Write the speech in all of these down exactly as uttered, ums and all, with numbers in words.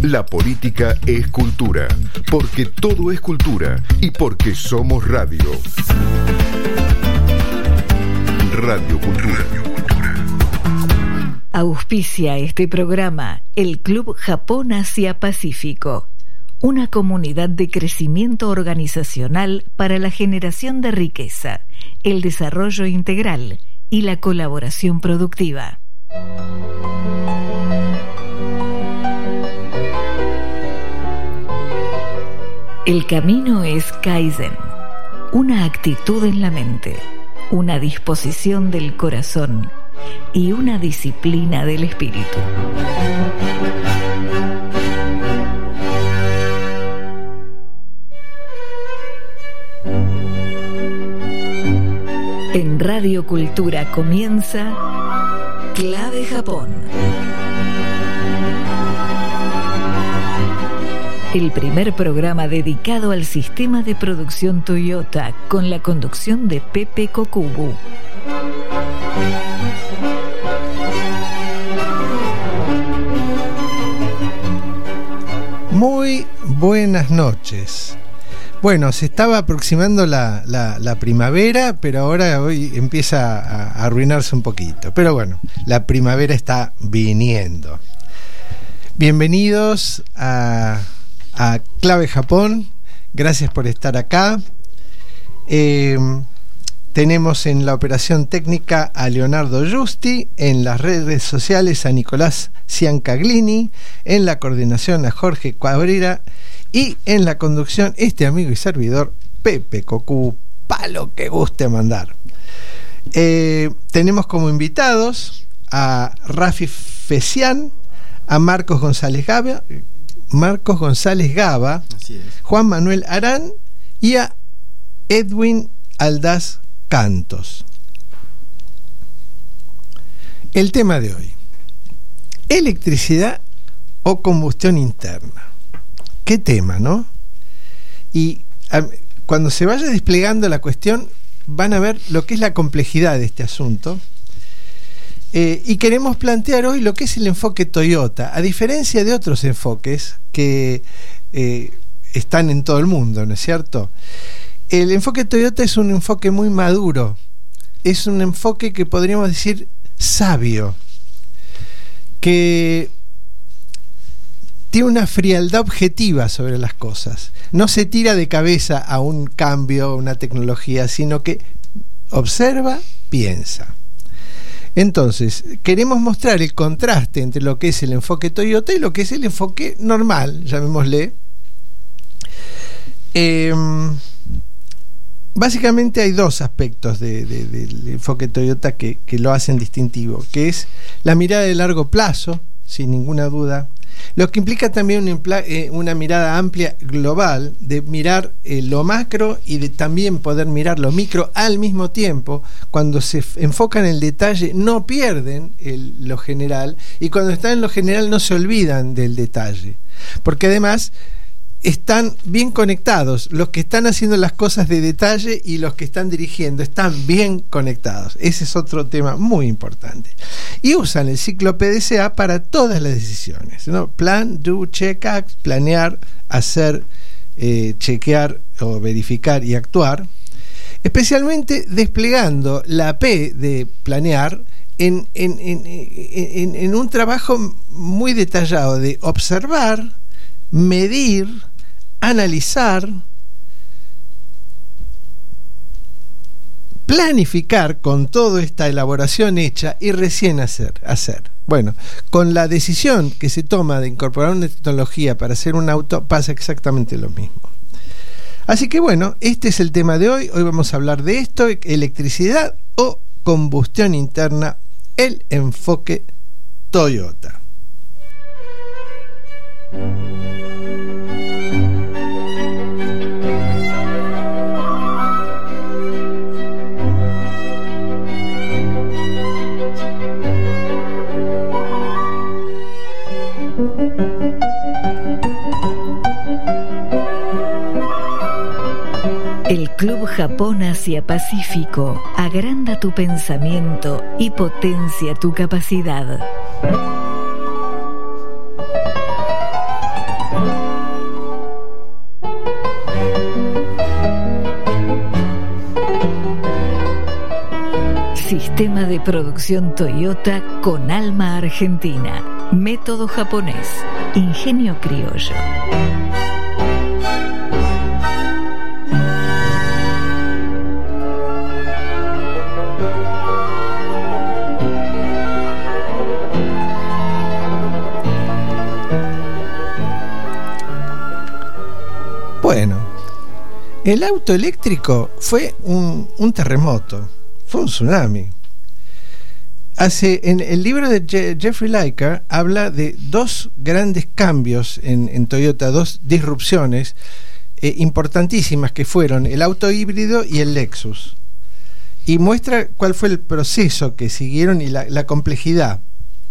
La política es cultura, porque todo es cultura y porque somos radio. Radio Cultura. Auspicia este programa el Club Japón Asia Pacífico, una comunidad de crecimiento organizacional para la generación de riqueza, el desarrollo integral y la colaboración productiva. El camino es Kaizen, una actitud en la mente, una disposición del corazón y una disciplina del espíritu. En Radio Cultura comienza Clave Japón. El primer programa dedicado al sistema de producción Toyota con la conducción de Pepe Kokubu. Muy buenas noches. Bueno, se estaba aproximando la, la, la primavera, pero ahora hoy empieza a, a arruinarse un poquito. Pero bueno, la primavera está viniendo. Bienvenidos a, a Clave Japón. Gracias por estar acá. Eh, tenemos en la operación técnica a Leonardo Giusti, en las redes sociales a Nicolás Ciancaglini, en la coordinación a Jorge Cabrera y en la conducción este amigo y servidor Pepe Cocu, palo que guste mandar. Eh, tenemos como invitados a Rafi Fesián, a Marcos González Gaba, Marcos González Gaba, Juan Manuel Arán y a Edwin Aldaz Cantos. El tema de hoy: electricidad o combustión interna. Qué tema, ¿no? Y a, cuando se vaya desplegando la cuestión van a ver lo que es la complejidad de este asunto. Eh, y queremos plantear hoy lo que es el enfoque Toyota, a diferencia de otros enfoques que eh, están en todo el mundo, ¿no es cierto? El enfoque Toyota es un enfoque muy maduro, es un enfoque que podríamos decir sabio, que tiene una frialdad objetiva sobre las cosas. No se tira de cabeza a un cambio, a una tecnología, sino que observa, piensa. Entonces, queremos mostrar el contraste entre lo que es el enfoque Toyota y lo que es el enfoque normal, llamémosle. Eh, básicamente hay dos aspectos de, de, del enfoque Toyota que, que lo hacen distintivo, que es la mirada de largo plazo, sin ninguna duda, lo que implica también una, eh, una mirada amplia global, de mirar eh, lo macro y de también poder mirar lo micro al mismo tiempo. Cuando se enfocan en el detalle no pierden el, lo general, y cuando están en lo general no se olvidan del detalle, porque además están bien conectados. Los que están haciendo las cosas de detalle y los que están dirigiendo están bien conectados. Ese es otro tema muy importante. Y usan el ciclo P D C A para todas las decisiones, ¿no? Plan, do, check, act, planear, hacer, eh, chequear o verificar y actuar. Especialmente desplegando la P de planear en, en, en, en, en un trabajo muy detallado de observar, medir, analizar, planificar con toda esta elaboración hecha y recién hacer, hacer. Bueno, con la decisión que se toma de incorporar una tecnología para hacer un auto pasa exactamente lo mismo. Así que bueno, este es el tema de hoy. Hoy vamos a hablar de esto: electricidad o combustión interna, el enfoque Toyota. El Club Japón Asia Pacífico agranda tu pensamiento y potencia tu capacidad. producción Toyota con alma argentina. Método japonés. Ingenio criollo. Bueno, el auto eléctrico fue un, un terremoto, fue un tsunami. Hace, en el libro de Je- Jeffrey Liker habla de dos grandes cambios en, en Toyota, dos disrupciones eh, importantísimas que fueron el auto híbrido y el Lexus. Y muestra cuál fue el proceso que siguieron y la, la complejidad.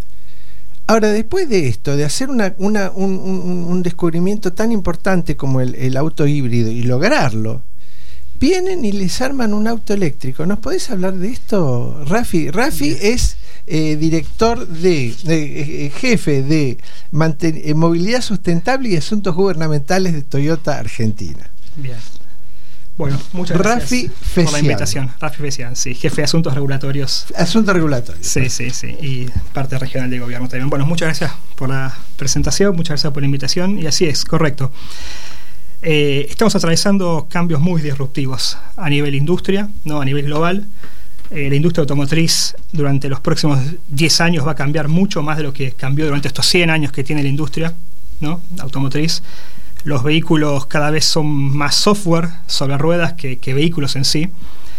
Ahora, después de esto, de hacer una, una, un, un, un descubrimiento tan importante como el, el auto híbrido y lograrlo, vienen y les arman un auto eléctrico. ¿Nos podés hablar de esto, Rafi? Rafi Bien. es eh, director de, de eh, jefe de manten- eh, movilidad sustentable y asuntos gubernamentales de Toyota Argentina. Bien. Bueno, muchas gracias Rafi por Fecian. la invitación. Rafi Fecian, sí, jefe de asuntos regulatorios. Asuntos regulatorios. Sí, sí, sí, y parte regional de gobierno también. Bueno, muchas gracias por la presentación, muchas gracias por la invitación, y así es, correcto. Eh, estamos atravesando cambios muy disruptivos a nivel industria, no a nivel global. Eh, la industria automotriz durante los próximos diez años va a cambiar mucho más de lo que cambió durante estos cien años que tiene la industria, ¿no?, automotriz. Los vehículos cada vez son más software sobre ruedas que, que vehículos en sí.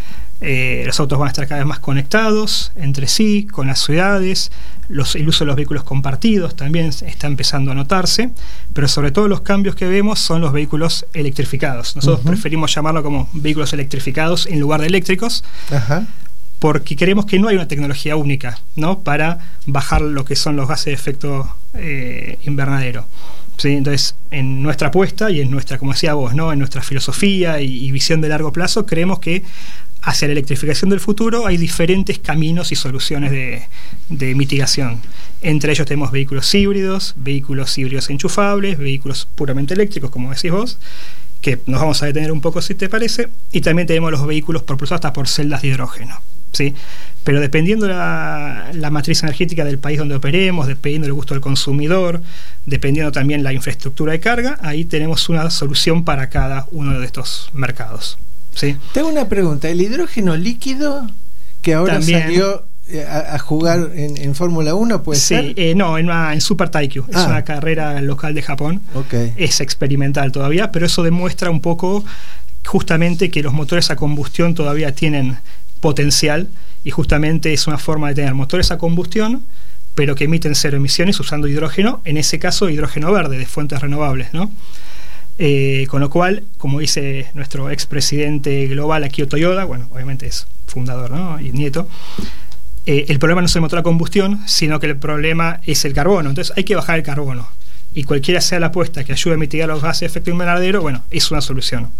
Eh, los autos van a estar cada vez más conectados entre sí, con las ciudades. Los, el uso de los vehículos compartidos también está empezando a notarse, pero sobre todo los cambios que vemos son los vehículos electrificados. Nosotros uh-huh. preferimos llamarlo como vehículos electrificados en lugar de eléctricos, uh-huh. porque creemos que no hay una tecnología única, ¿no?, para bajar lo que son los gases de efecto eh, invernadero. ¿Sí? Entonces, en nuestra apuesta y en nuestra, como decía vos, ¿no?, en nuestra filosofía y, y visión de largo plazo, creemos que hacia la electrificación del futuro hay diferentes caminos y soluciones de, de mitigación. Entre ellos tenemos vehículos híbridos, vehículos híbridos enchufables, vehículos puramente eléctricos, como decís vos, que nos vamos a detener un poco si te parece, y también tenemos los vehículos propulsados hasta por celdas de hidrógeno, ¿sí? Pero dependiendo la, la matriz energética del país donde operemos, dependiendo del gusto del consumidor, dependiendo también la infraestructura de carga, ahí tenemos una solución para cada uno de estos mercados, ¿sí? Tengo una pregunta. ¿El hidrógeno líquido que ahora también salió a, a jugar en, en Fórmula uno puede sí, ser? Eh, no, en, una, en Super Taikyu. Es ah. una carrera local de Japón. Okay. Es experimental todavía, pero eso demuestra un poco justamente que los motores a combustión todavía tienen potencial, y justamente es una forma de tener motores a combustión pero que emiten cero emisiones usando hidrógeno, en ese caso hidrógeno verde de fuentes renovables, ¿no? Eh, con lo cual, como dice nuestro expresidente global Akio Toyoda, bueno, obviamente es fundador, ¿no?, y nieto, eh, el problema no es el motor a combustión, sino que el problema es el carbono. Entonces hay que bajar el carbono, y cualquiera sea la apuesta que ayude a mitigar los gases de efecto invernadero, bueno, es una solución.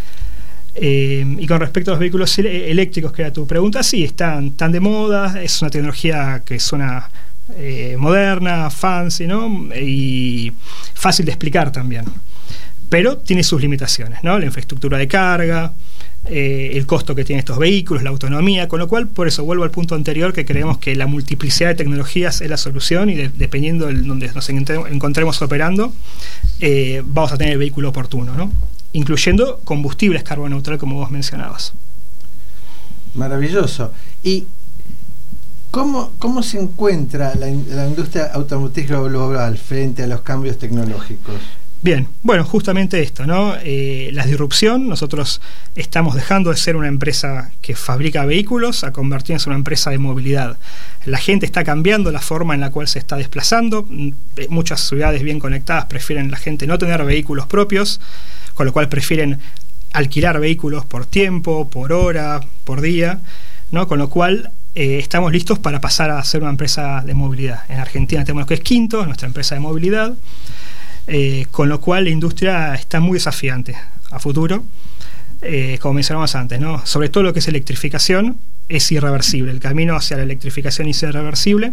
Eh, y con respecto a los vehículos eléctricos, que era tu pregunta, sí, están tan de moda, es una tecnología que suena eh, moderna, fancy, ¿no?, y fácil de explicar también, pero tiene sus limitaciones, ¿no?, la infraestructura de carga, eh, el costo que tienen estos vehículos, la autonomía, con lo cual, por eso vuelvo al punto anterior, que creemos que la multiplicidad de tecnologías es la solución, y de, dependiendo de donde nos encontremos operando, eh, vamos a tener el vehículo oportuno, ¿no?, incluyendo combustibles carbono neutral, como vos mencionabas. Maravilloso. ¿Y cómo, cómo se encuentra la, la industria automotriz global frente a los cambios tecnológicos? Bien, bueno, justamente esto, ¿no? Eh, la disrupción, nosotros estamos dejando de ser una empresa que fabrica vehículos a convertirnos en una empresa de movilidad. La gente está cambiando la forma en la cual se está desplazando. Muchas ciudades bien conectadas prefieren la gente no tener vehículos propios, con lo cual prefieren alquilar vehículos por tiempo, por hora, por día, ¿no? Con lo cual eh, estamos listos para pasar a ser una empresa de movilidad. En Argentina tenemos lo que es Quinto, nuestra empresa de movilidad, eh, con lo cual la industria está muy desafiante a futuro, eh, como mencionamos antes, ¿no? Sobre todo lo que es electrificación es irreversible, el camino hacia la electrificación es irreversible.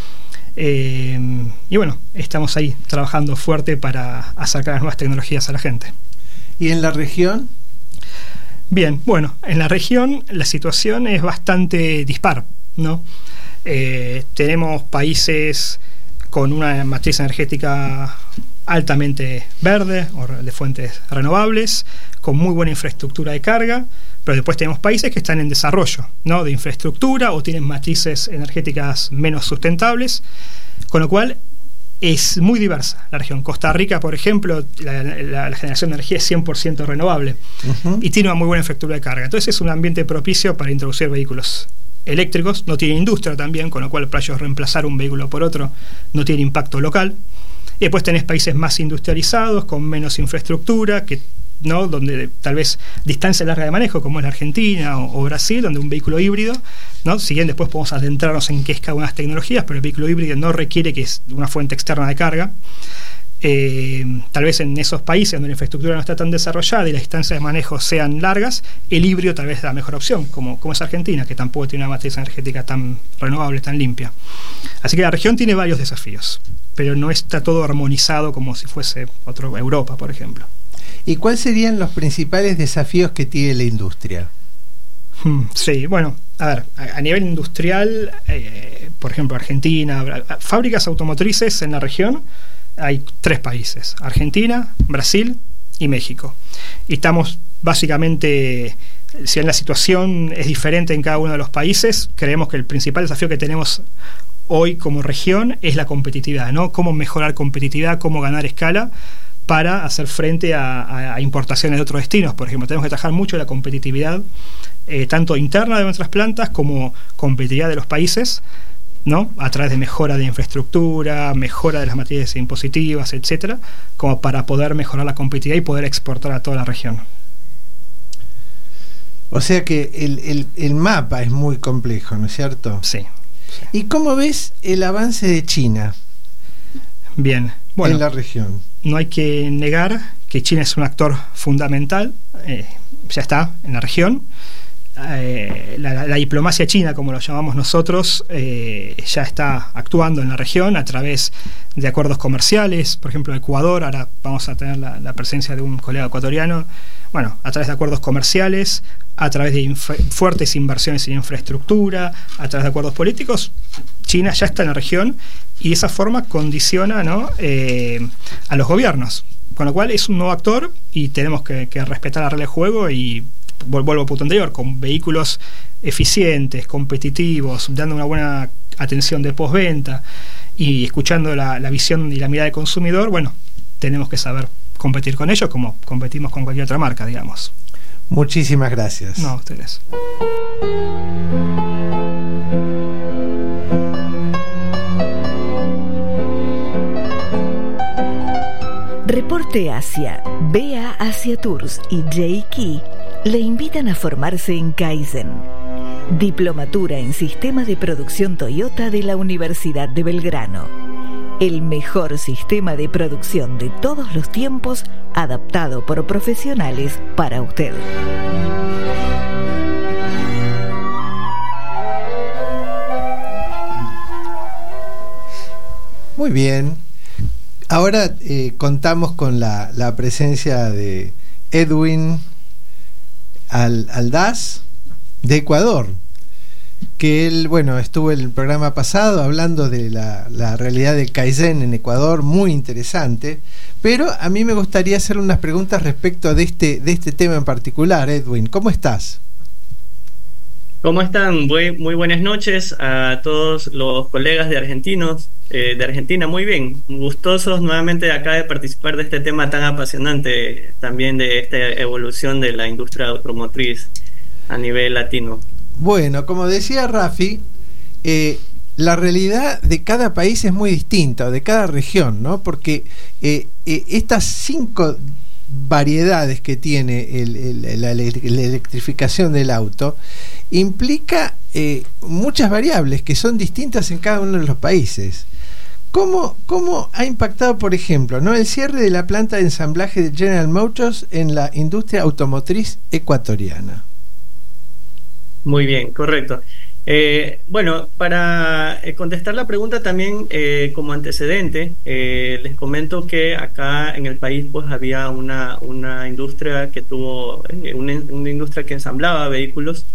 Eh, y bueno, estamos ahí trabajando fuerte para acercar las nuevas tecnologías a la gente. ¿Y en la región? Bien, bueno, en la región la situación es bastante dispar, ¿no? Eh, tenemos países con una matriz energética altamente verde o de fuentes renovables, con muy buena infraestructura de carga, pero después tenemos países que están en desarrollo, ¿no?, de infraestructura o tienen matrices energéticas menos sustentables, con lo cual es muy diversa la región. Costa Rica, por ejemplo, la, la, la generación de energía es cien por ciento renovable uh-huh. y tiene una muy buena infraestructura de carga. Entonces es un ambiente propicio para introducir vehículos eléctricos. No tiene industria también, con lo cual para ellos reemplazar un vehículo por otro no tiene impacto local. Y después tenés países más industrializados, con menos infraestructura, que ¿no?, donde tal vez distancia larga de manejo, como es la Argentina o, o Brasil, donde un vehículo híbrido, ¿no?, si bien después podemos adentrarnos en qué es cada una de las tecnologías, pero el vehículo híbrido no requiere que es una fuente externa de carga. Eh, tal vez en esos países donde la infraestructura no está tan desarrollada y las distancias de manejo sean largas, el híbrido tal vez es la mejor opción, como, como es Argentina, que tampoco tiene una matriz energética tan renovable, tan limpia. Así que la región tiene varios desafíos, pero no está todo armonizado como si fuese otra Europa, por ejemplo. ¿Y cuáles serían los principales desafíos que tiene la industria? Sí, bueno, a ver, a, a nivel industrial, eh, por ejemplo, Argentina, fábricas automotrices en la región, hay tres países: Argentina, Brasil y México. Y estamos básicamente, si bien la situación es diferente en cada uno de los países, creemos que el principal desafío que tenemos hoy como región es la competitividad, ¿no? Cómo mejorar competitividad, cómo ganar escala para hacer frente a, a, a importaciones de otros destinos. Por ejemplo, tenemos que trabajar mucho la competitividad, eh, tanto interna de nuestras plantas como competitividad de los países, ¿no?, a través de mejora de infraestructura, mejora de las materias impositivas, etcétera, como para poder mejorar la competitividad y poder exportar a toda la región. O sea que el, el, el mapa es muy complejo, ¿no es cierto? Sí, sí. ¿Y cómo ves el avance de China? Bien, bueno, en la región. No hay que negar que China es un actor fundamental, eh, ya está en la región. Eh, la, la, la diplomacia china, como lo llamamos nosotros, eh, ya está actuando en la región a través de acuerdos comerciales. Por ejemplo, Ecuador, ahora vamos a tener la, la presencia de un colega ecuatoriano. Bueno, a través de acuerdos comerciales, a través de inf- fuertes inversiones en infraestructura, a través de acuerdos políticos, China ya está en la región y de esa forma condiciona, ¿no?, eh, a los gobiernos. Con lo cual es un nuevo actor y tenemos que, que respetar la regla de juego y vuelvo al punto anterior, con vehículos eficientes, competitivos, dando una buena atención de postventa y escuchando la, la visión y la mirada del consumidor. Bueno, tenemos que saber competir con ellos como competimos con cualquier otra marca, digamos. Muchísimas gracias. No, a ustedes. Reporte Asia, B A Asia Tours y J Key le invitan a formarse en Kaizen, Diplomatura en Sistema de Producción Toyota de la Universidad de Belgrano. El mejor sistema de producción de todos los tiempos, adaptado por profesionales para usted. Muy bien. Ahora eh, contamos con la, la presencia de Edwin Al, Aldaz de Ecuador, que él, bueno, estuvo en el programa pasado hablando de la, la realidad del Kaizen en Ecuador, muy interesante, pero a mí me gustaría hacer unas preguntas respecto de este, de este tema en particular. Edwin, ¿cómo estás? ¿Cómo están? Muy, muy buenas noches a todos los colegas de argentinos, eh, de Argentina. Muy bien, gustosos nuevamente acá de participar de este tema tan apasionante, también de esta evolución de la industria automotriz a nivel latino. Bueno, como decía Rafi, eh, la realidad de cada país es muy distinta, de cada región, ¿no? Porque eh, eh, estas cinco variedades que tiene el, el, la, la electrificación del auto implica eh, muchas variables que son distintas en cada uno de los países. ¿Cómo, cómo ha impactado, por ejemplo, ¿no?, el cierre de la planta de ensamblaje de General Motors en la industria automotriz ecuatoriana? Muy bien, correcto. Eh, bueno, para contestar la pregunta también eh, como antecedente, eh, les comento que acá en el país pues había una, una industria que tuvo, eh, una, una industria que ensamblaba vehículos, que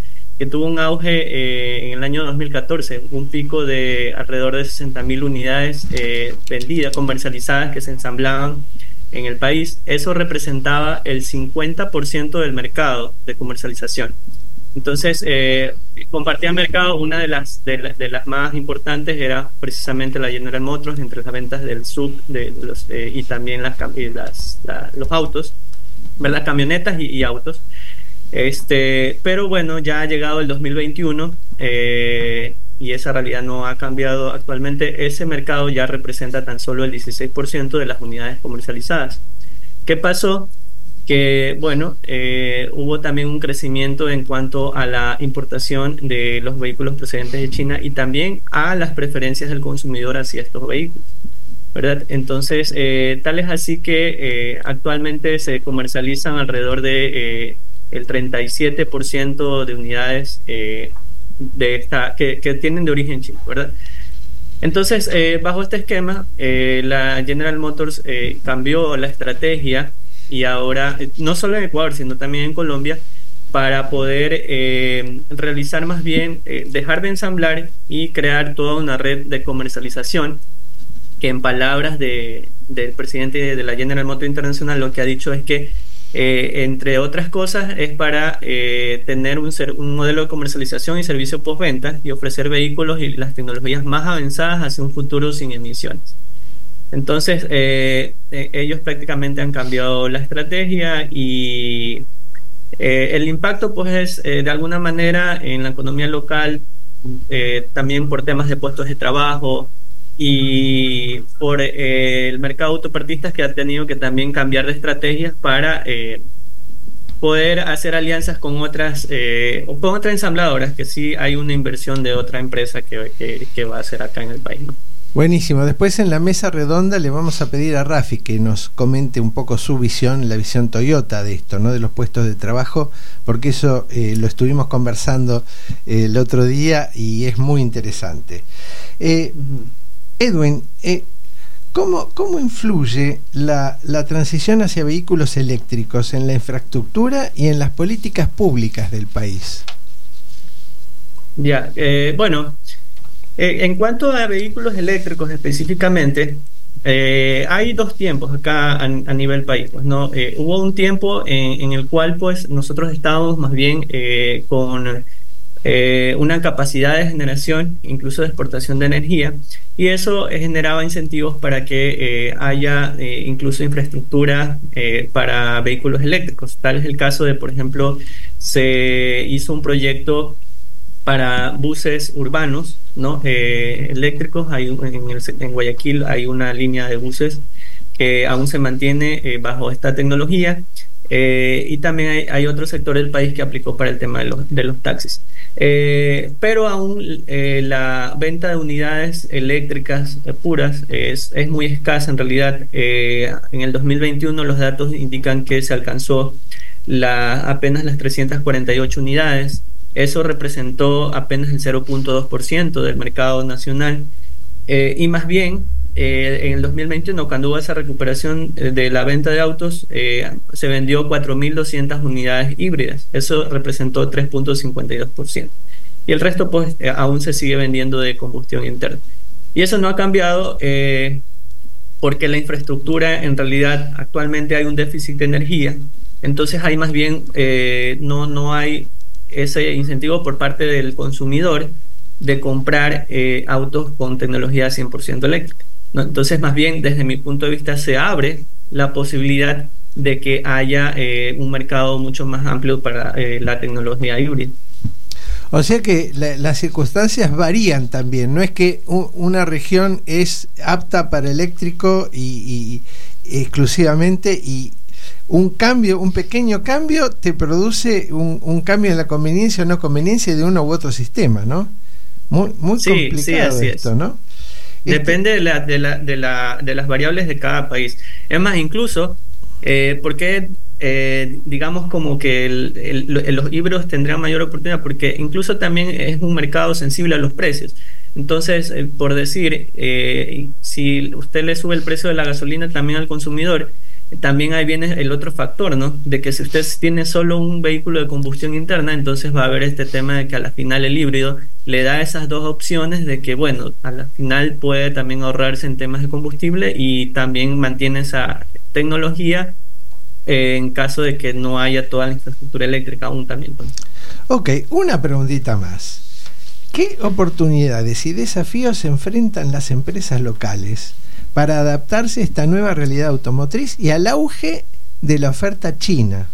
que tuvo un auge eh, en el año dos mil catorce, un pico de alrededor de sesenta mil unidades eh, vendidas, comercializadas, que se ensamblaban en el país. Eso representaba el cincuenta por ciento del mercado de comercialización. Entonces, eh, compartía mercado. Una de las, de, la, de las más importantes era precisamente la General Motors, entre las ventas del sub de, de los, eh, y también las, las, la, los autos, ¿verdad? Camionetas y, y autos. Este, pero bueno, ya ha llegado el dos mil veintiuno eh, y esa realidad no ha cambiado. Actualmente ese mercado ya representa tan solo el dieciséis por ciento de las unidades comercializadas. ¿Qué pasó? Que bueno, eh, hubo también un crecimiento en cuanto a la importación de los vehículos procedentes de China y también a las preferencias del consumidor hacia estos vehículos, ¿verdad? Entonces, eh, tal es así que eh, actualmente se comercializan alrededor de eh, el treinta y siete por ciento de unidades eh, de esta, que, que tienen de origen chino, ¿verdad? Entonces, eh, bajo este esquema, eh, la General Motors eh, cambió la estrategia y ahora, no solo en Ecuador, sino también en Colombia, para poder eh, realizar más bien, eh, dejar de ensamblar y crear toda una red de comercialización, que en palabras de, del presidente de la General Motors Internacional lo que ha dicho es que Eh, entre otras cosas es para eh, tener un, ser, un modelo de comercialización y servicio postventa y ofrecer vehículos y las tecnologías más avanzadas hacia un futuro sin emisiones. Entonces eh, eh, ellos prácticamente han cambiado la estrategia y eh, el impacto pues es eh, de alguna manera en la economía local, eh, también por temas de puestos de trabajo y por eh, el mercado de autopartistas, que ha tenido que también cambiar de estrategias para eh, poder hacer alianzas con otras eh, o con otras ensambladoras, que sí hay una inversión de otra empresa que, que, que va a hacer acá en el país, ¿no? Buenísimo. Después en la mesa redonda le vamos a pedir a Rafi que nos comente un poco su visión, la visión Toyota de esto, ¿no? De los puestos de trabajo, porque eso eh, lo estuvimos conversando eh, el otro día y es muy interesante. Eh, Edwin, eh, ¿cómo, ¿cómo influye la, la transición hacia vehículos eléctricos en la infraestructura y en las políticas públicas del país? Ya, eh, bueno, eh, en cuanto a vehículos eléctricos específicamente, eh, hay dos tiempos acá a, a nivel país, pues, ¿no? Eh, hubo un tiempo en, en el cual pues nosotros estábamos más bien eh, con Eh, una capacidad de generación, incluso de exportación de energía, y eso eh, generaba incentivos para que eh, haya eh, incluso infraestructura eh, para vehículos eléctricos. Tal es el caso de, por ejemplo, se hizo un proyecto para buses urbanos, ¿no? eh, eléctricos. Hay en, el, en Guayaquil hay una línea de buses que aún se mantiene eh, bajo esta tecnología. Eh, y también hay, hay otro sector del país que aplicó para el tema de los, de los taxis. Eh, pero aún eh, la venta de unidades eléctricas eh, puras es, es muy escasa en realidad. Eh, en el dos mil veintiuno los datos indican que se alcanzó la, apenas las trescientas cuarenta y ocho unidades. Eso representó apenas el cero punto dos por ciento del mercado nacional. Eh, y más bien, Eh, en el dos mil veintiuno, cuando hubo esa recuperación de la venta de autos, eh, se vendió cuatro mil doscientas unidades híbridas. Eso representó tres punto cincuenta y dos por ciento. Y el resto pues eh, aún se sigue vendiendo de combustión interna. Y eso no ha cambiado eh, porque la infraestructura, en realidad, actualmente hay un déficit de energía. Entonces hay más bien, eh, no, no hay ese incentivo por parte del consumidor de comprar eh, autos con tecnología cien por ciento eléctrica, ¿no? Entonces, más bien, desde mi punto de vista, se abre la posibilidad de que haya eh, un mercado mucho más amplio para eh, la tecnología híbrida. O sea que la, las circunstancias varían también. No es que un, una región es apta para eléctrico y, y exclusivamente, y un cambio, un pequeño cambio te produce un, un cambio en la conveniencia o no conveniencia de uno u otro sistema, ¿no? Muy, muy sí, complicado sí, esto, es. ¿No? Depende este... de, la, de, la, de, la, de las variables de cada país. Es más, incluso, eh, porque eh, digamos como que el, el, los híbridos tendrán mayor oportunidad, porque incluso también es un mercado sensible a los precios. Entonces, eh, por decir, eh, si usted le sube el precio de la gasolina también al consumidor, también ahí viene el otro factor, ¿no? De que si usted tiene solo un vehículo de combustión interna, entonces va a haber este tema de que a la final el híbrido le da esas dos opciones de que, bueno, a la final puede también ahorrarse en temas de combustible y también mantiene esa tecnología eh, en caso de que no haya toda la infraestructura eléctrica aún también. Ok, una preguntita más. ¿Qué oportunidades y desafíos se enfrentan las empresas locales para adaptarse a esta nueva realidad automotriz y al auge de la oferta china?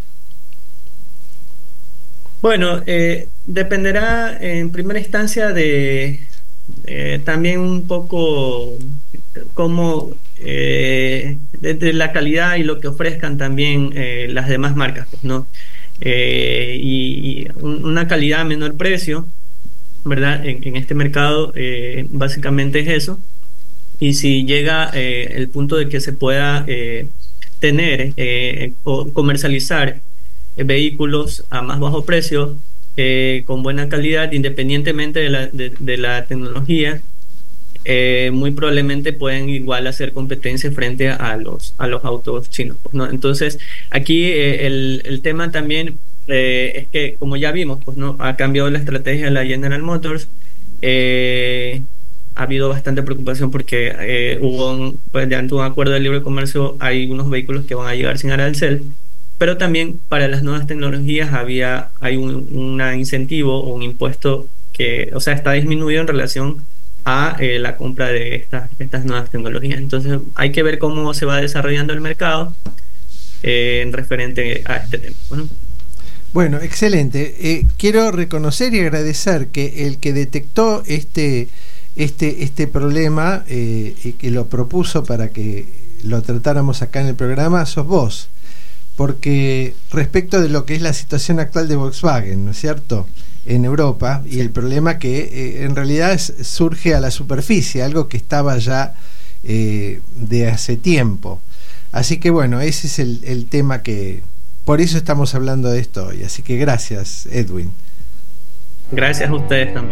Bueno, eh, dependerá en primera instancia de eh, también un poco cómo eh, de, de la calidad y lo que ofrezcan también eh, las demás marcas, ¿no? Eh, y, y una calidad a menor precio, ¿verdad? En, en este mercado eh, básicamente es eso. Y si llega eh, el punto de que se pueda eh, tener eh, o comercializar eh, vehículos a más bajo precio, eh, con buena calidad, independientemente de la, de, de la tecnología, eh, muy probablemente pueden igual hacer competencia frente a los, a los autos chinos, ¿no? Entonces, aquí eh, el, el tema también eh, es que, como ya vimos, pues, ¿no? Ha cambiado la estrategia de la General Motors. Eh, ha habido bastante preocupación porque eh, hubo un, pues, de un acuerdo de libre comercio, hay unos vehículos que van a llegar sin arancel, pero también para las nuevas tecnologías había hay un una incentivo o un impuesto que, o sea, está disminuido en relación a eh, la compra de estas, estas nuevas tecnologías. Entonces hay que ver cómo se va desarrollando el mercado eh, en referente a este tema. Bueno, bueno excelente. Eh, quiero reconocer y agradecer que el que detectó este este este problema eh, y que lo propuso para que lo tratáramos acá en el programa sos vos, porque respecto de lo que es la situación actual de Volkswagen, ¿no es cierto?, en Europa, y el problema que eh, en realidad es, surge a la superficie, algo que estaba ya eh, de hace tiempo. Así que bueno, ese es el, el tema que, por eso estamos hablando de esto hoy. Así que gracias, Edwin. Gracias a ustedes también.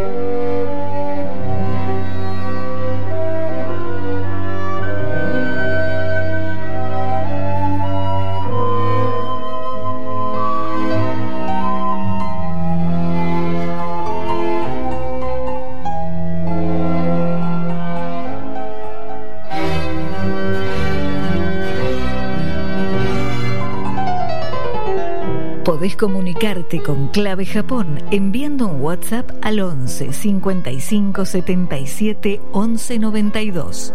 Podés comunicarte con Clave Japón enviando un WhatsApp al once cincuenta y cinco setenta y siete once noventa y dos.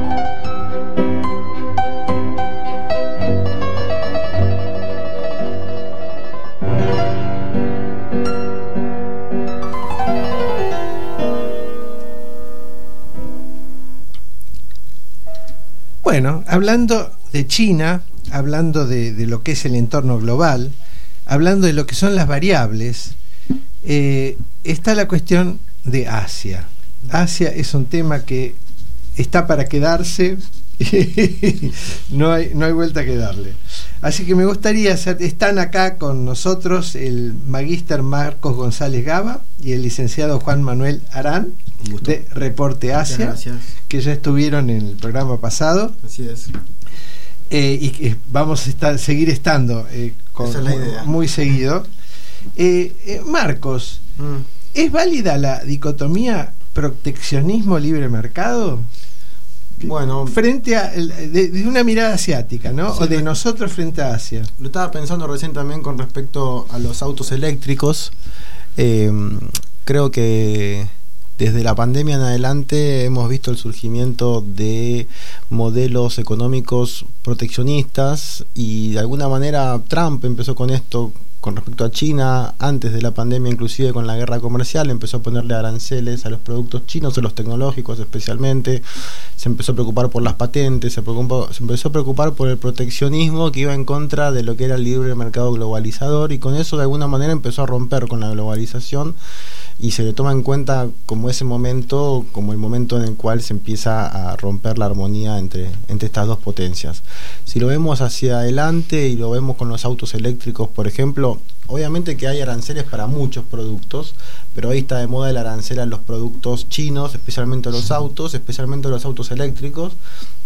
Bueno, hablando de China, hablando de, de lo que es el entorno global, hablando de lo que son las variables, eh, está la cuestión de Asia. Asia es un tema que está para quedarse y no hay, no hay vuelta que darle. Así que me gustaría hacer, están acá con nosotros el magíster Marcos González Gaba y el licenciado Juan Manuel Arán de Reporte Asia, que ya estuvieron en el programa pasado. Así es. Eh, y que vamos a estar, seguir estando eh, con, Esa es la idea. Muy, muy seguido. Eh, eh, Marcos, mm. ¿es válida la dicotomía proteccionismo-libre mercado? Bueno, frente a desde de una mirada asiática, ¿no? Sí, o de lo, nosotros frente a Asia. Lo estaba pensando recién también con respecto a los autos eléctricos. Eh, creo que desde la pandemia en adelante hemos visto el surgimiento de modelos económicos proteccionistas y de alguna manera Trump empezó con esto con respecto a China. Antes de la pandemia, inclusive con la guerra comercial, empezó a ponerle aranceles a los productos chinos, a los tecnológicos especialmente. Se empezó a preocupar por las patentes, se, preocupó, se empezó a preocupar por el proteccionismo que iba en contra de lo que era el libre mercado globalizador, y con eso de alguna manera empezó a romper con la globalización y se le toma en cuenta como ese momento, como el momento en el cual se empieza a romper la armonía entre, entre estas dos potencias. Si lo vemos hacia adelante y lo vemos con los autos eléctricos, por ejemplo, obviamente que hay aranceles para muchos productos, pero hoy está de moda el arancel a los productos chinos, especialmente a los autos, especialmente a los autos eléctricos,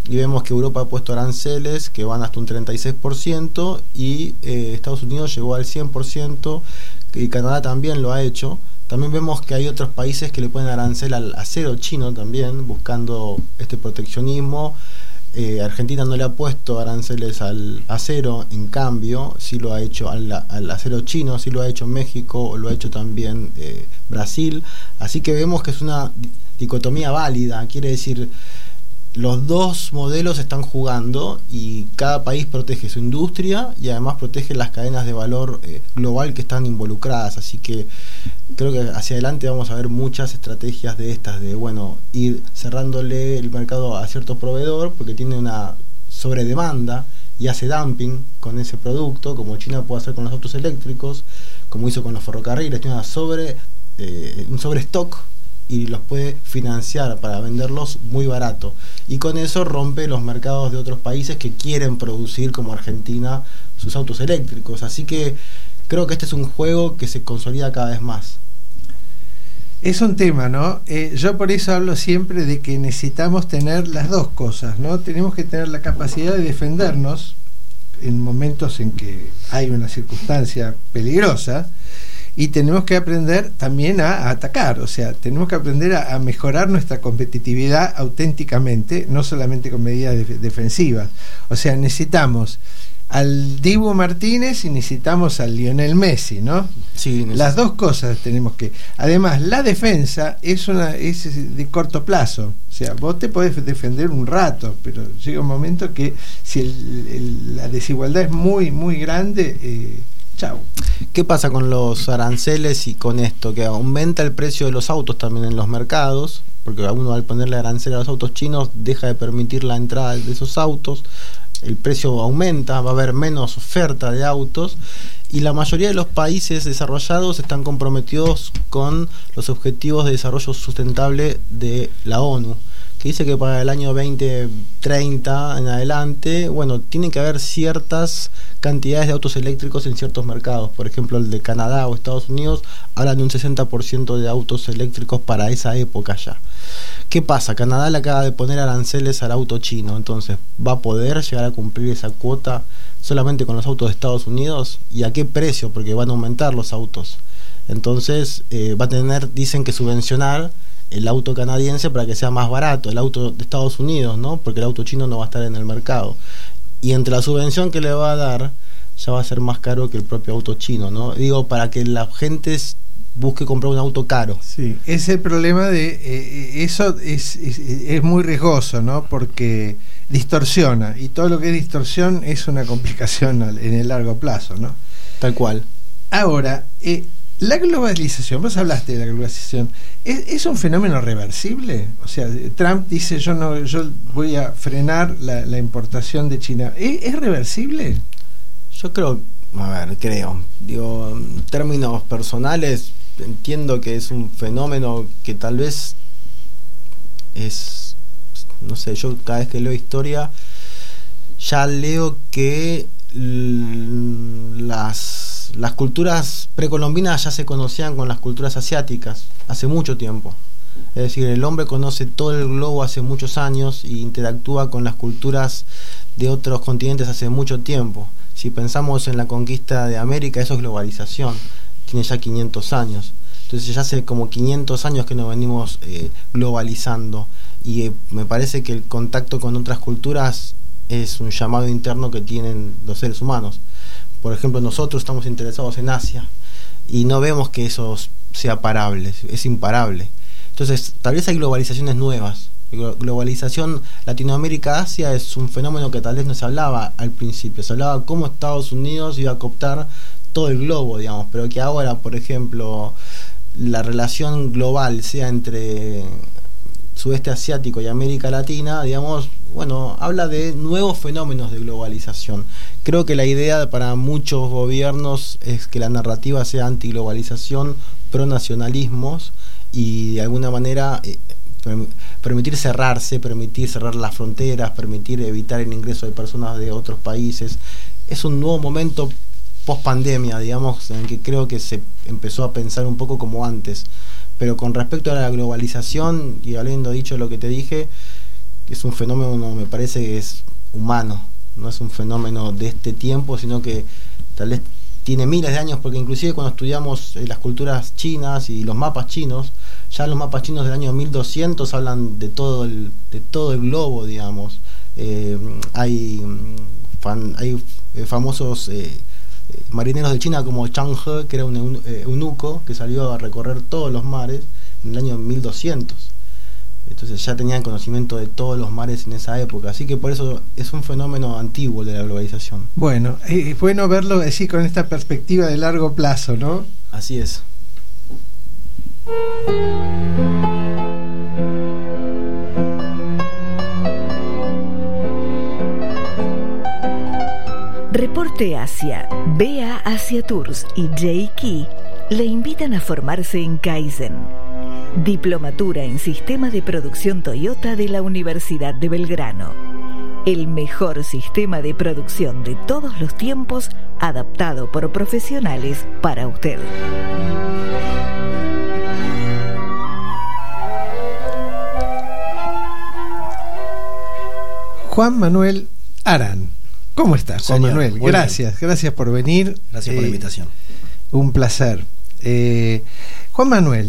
y vemos que Europa ha puesto aranceles que van hasta un treinta y seis por ciento y eh, Estados Unidos llegó al cien por ciento y Canadá también lo ha hecho. También vemos que hay otros países que le ponen arancel al acero chino también, buscando este proteccionismo. Eh, Argentina no le ha puesto aranceles al acero, en cambio sí lo ha hecho al, al acero chino, sí lo ha hecho México, o lo ha hecho también eh, Brasil. Así que vemos que es una dicotomía válida, quiere decir, los dos modelos están jugando y cada país protege su industria y además protege las cadenas de valor eh, global que están involucradas. Así que creo que hacia adelante vamos a ver muchas estrategias de estas, de bueno, ir cerrándole el mercado a cierto proveedor porque tiene una sobredemanda y hace dumping con ese producto, como China puede hacer con los autos eléctricos, como hizo con los ferrocarriles, tiene una sobre, eh, un sobrestock y los puede financiar para venderlos muy barato, y con eso rompe los mercados de otros países que quieren producir, como Argentina, sus autos eléctricos. Así que creo que este es un juego que se consolida cada vez más. Es un tema, ¿no? Eh, yo por eso hablo siempre de que necesitamos tener las dos cosas, ¿no? Tenemos que tener la capacidad de defendernos en momentos en que hay una circunstancia peligrosa, y tenemos que aprender también a, a atacar, o sea, tenemos que aprender a, a mejorar nuestra competitividad auténticamente, no solamente con medidas de, defensivas. O sea, necesitamos al Dibu Martínez y necesitamos al Lionel Messi, ¿no? Sí, las dos cosas tenemos que. Además, la defensa es una es de corto plazo. O sea, vos te podés defender un rato, pero llega un momento que si el, el, la desigualdad es muy, muy grande, eh, chau. ¿Qué pasa con los aranceles y con esto? Que aumenta el precio de los autos también en los mercados, porque uno al ponerle arancel a los autos chinos deja de permitir la entrada de esos autos, el precio aumenta, va a haber menos oferta de autos, y la mayoría de los países desarrollados están comprometidos con los objetivos de desarrollo sustentable de la ONU, que dice que para el año veinte treinta en adelante, bueno, tienen que haber ciertas cantidades de autos eléctricos en ciertos mercados. Por ejemplo, el de Canadá o Estados Unidos hablan de un sesenta por ciento de autos eléctricos para esa época ya. ¿Qué pasa? Canadá le acaba de poner aranceles al auto chino, entonces ¿va a poder llegar a cumplir esa cuota solamente con los autos de Estados Unidos? ¿Y a qué precio? Porque van a aumentar los autos. Entonces eh, va a tener, dicen que subvencionar el auto canadiense para que sea más barato, el auto de Estados Unidos, ¿no? Porque el auto chino no va a estar en el mercado. Y entre la subvención que le va a dar, ya va a ser más caro que el propio auto chino, ¿no? Digo, para que la gente busque comprar un auto caro. Sí, es el problema de eh, eso es, es, es muy riesgoso, ¿no? Porque distorsiona, y todo lo que es distorsión es una complicación en el largo plazo, ¿no? Tal cual. Ahora, eh, la globalización, vos hablaste de la globalización, ¿es, es un fenómeno reversible? O sea, Trump dice yo no, yo voy a frenar la, la importación de China. ¿Es, es reversible? Yo creo, a ver, creo, digo, en términos personales, entiendo que es un fenómeno que tal vez es, no sé, yo cada vez que leo historia, ya leo que las Las culturas precolombinas ya se conocían con las culturas asiáticas hace mucho tiempo. Es decir, el hombre conoce todo el globo hace muchos años e interactúa con las culturas de otros continentes hace mucho tiempo. Si pensamos en la conquista de América, eso es globalización. Tiene ya quinientos años. Entonces ya hace como quinientos años que nos venimos eh, globalizando. Y eh, me parece que el contacto con otras culturas es un llamado interno que tienen los seres humanos. Por ejemplo, nosotros estamos interesados en Asia y no vemos que eso sea parable, es imparable. Entonces, tal vez hay globalizaciones nuevas. Globalización Latinoamérica-Asia es un fenómeno que tal vez no se hablaba al principio. Se hablaba cómo Estados Unidos iba a cooptar todo el globo, digamos, pero que ahora, por ejemplo, la relación global sea entre sudeste asiático y América Latina, digamos, bueno, habla de nuevos fenómenos de globalización. Creo que la idea para muchos gobiernos es que la narrativa sea antiglobalización, pronacionalismos, y de alguna manera eh, permitir cerrarse, permitir cerrar las fronteras, permitir evitar el ingreso de personas de otros países. Es un nuevo momento post pandemia, digamos, en el que creo que se empezó a pensar un poco como antes. Pero con respecto a la globalización, y habiendo dicho lo que te dije, es un fenómeno, me parece que es humano, no es un fenómeno de este tiempo, sino que tal vez tiene miles de años, porque inclusive cuando estudiamos eh, las culturas chinas y los mapas chinos, ya los mapas chinos del año mil doscientos hablan de todo el, de todo el globo, digamos. Eh, hay, fan, hay eh, famosos eh, marineros de China como Chang He, que era un eunuco que salió a recorrer todos los mares en el año mil doscientos. Entonces ya tenían conocimiento de todos los mares en esa época, así que por eso es un fenómeno antiguo de la globalización. Bueno, es bueno verlo así con esta perspectiva de largo plazo, ¿no? Así es. Reporte Asia, B A Asia Tours y J Key le invitan a formarse en Kaizen, Diplomatura en Sistema de Producción Toyota de la Universidad de Belgrano. El mejor sistema de producción de todos los tiempos, adaptado por profesionales para usted. Juan Manuel Arán. ¿Cómo estás, Juan Señor, Manuel? Gracias, bien. gracias por venir. Gracias por eh, la invitación. Un placer. Eh, Juan Manuel,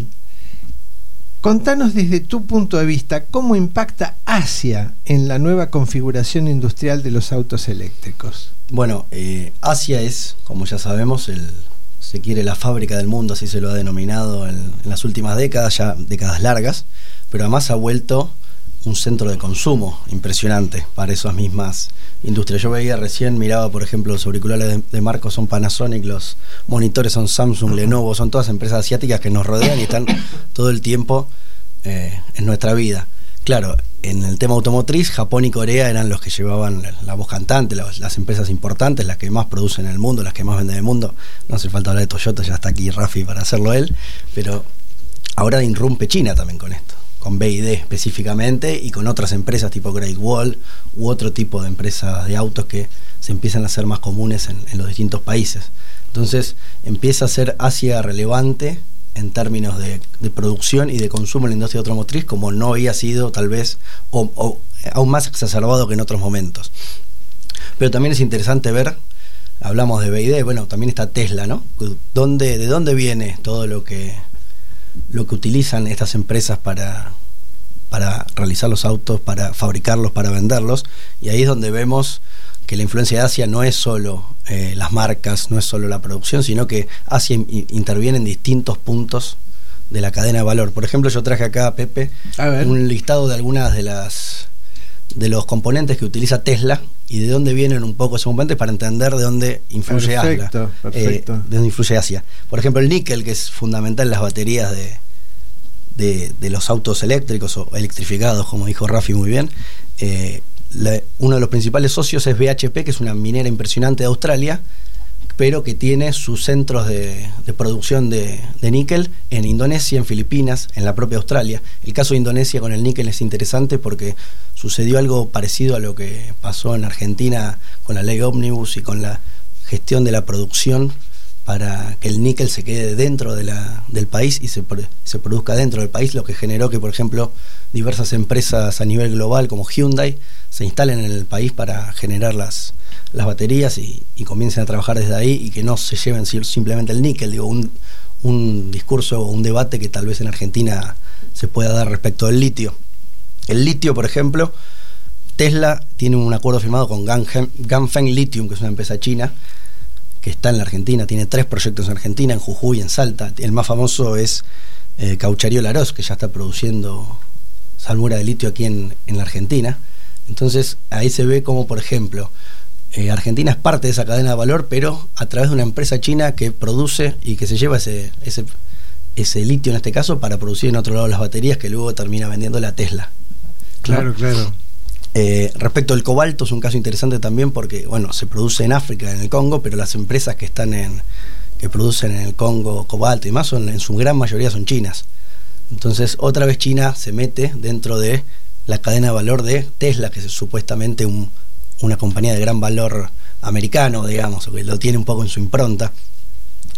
contanos desde tu punto de vista cómo impacta Asia en la nueva configuración industrial de los autos eléctricos. Bueno, eh, Asia es, como ya sabemos, el, se quiere la fábrica del mundo, así se lo ha denominado en, en las últimas décadas, ya décadas largas, pero además ha vuelto un centro de consumo impresionante para esas mismas industrias. Yo veía recién, miraba por ejemplo los auriculares de, de marcos son Panasonic, los monitores son Samsung, Lenovo, son todas empresas asiáticas que nos rodean y están todo el tiempo eh, en nuestra vida. Claro, en el tema automotriz, Japón y Corea eran los que llevaban la, la voz cantante, las, las empresas importantes, las que más producen en el mundo, las que más venden en el mundo. No hace falta hablar de Toyota, ya está aquí Rafi para hacerlo él, pero ahora irrumpe China también con esto, con B Y D específicamente y con otras empresas tipo Great Wall u otro tipo de empresas de autos que se empiezan a hacer más comunes en, en los distintos países. Entonces empieza a ser Asia relevante en términos de, de producción y de consumo en la industria automotriz como no había sido tal vez o, o aún más exacerbado que en otros momentos. Pero también es interesante ver, hablamos de B Y D, bueno, también está Tesla, ¿no? ¿Dónde, ¿De dónde viene todo lo que lo que utilizan estas empresas para, para realizar los autos, para fabricarlos, para venderlos? Y ahí es donde vemos que la influencia de Asia no es solo eh, las marcas, no es solo la producción, sino que Asia in, interviene en distintos puntos de la cadena de valor. Por ejemplo, yo traje acá, Pepe, a ver, un listado de algunas de las de los componentes que utiliza Tesla y de dónde vienen un poco esos componentes para entender de dónde influye perfecto, Asia. Perfecto. Eh, de dónde influye Asia. Por ejemplo, el níquel, que es fundamental en las baterías de, de, de los autos eléctricos o electrificados, como dijo Rafi muy bien. Eh, la, uno de los principales socios es B H P, que es una minera impresionante de Australia, pero que tiene sus centros de, de producción de, de níquel en Indonesia, en Filipinas, en la propia Australia. El caso de Indonesia con el níquel es interesante porque sucedió algo parecido a lo que pasó en Argentina con la ley Ómnibus y con la gestión de la producción para que el níquel se quede dentro de la, del país y se, se produzca dentro del país, lo que generó que, por ejemplo, diversas empresas a nivel global como Hyundai se instalen en el país para generar las, las baterías y, y comiencen a trabajar desde ahí y que no se lleven simplemente el níquel. Digo, un, un discurso o un debate que tal vez en Argentina se pueda dar respecto del litio. El litio, por ejemplo, Tesla tiene un acuerdo firmado con Ganfeng Lithium, que es una empresa china que está en la Argentina, tiene tres proyectos en Argentina, en Jujuy, en Salta. El más famoso es eh, Caucharí Olaroz, que ya está produciendo salmuera de litio aquí en, en la Argentina. Entonces ahí se ve como, por ejemplo, eh, Argentina es parte de esa cadena de valor, pero a través de una empresa china que produce y que se lleva ese, ese, ese litio en este caso para producir en otro lado las baterías que luego termina vendiendo la Tesla. Claro, ¿no? claro. Eh, respecto al cobalto es un caso interesante también porque, bueno, se produce en África, en el Congo, pero las empresas que están en que producen en el Congo cobalto y más son, en su gran mayoría son chinas. Entonces otra vez China se mete dentro de la cadena de valor de Tesla, que es supuestamente un, una compañía de gran valor americano, digamos, o que lo tiene un poco en su impronta.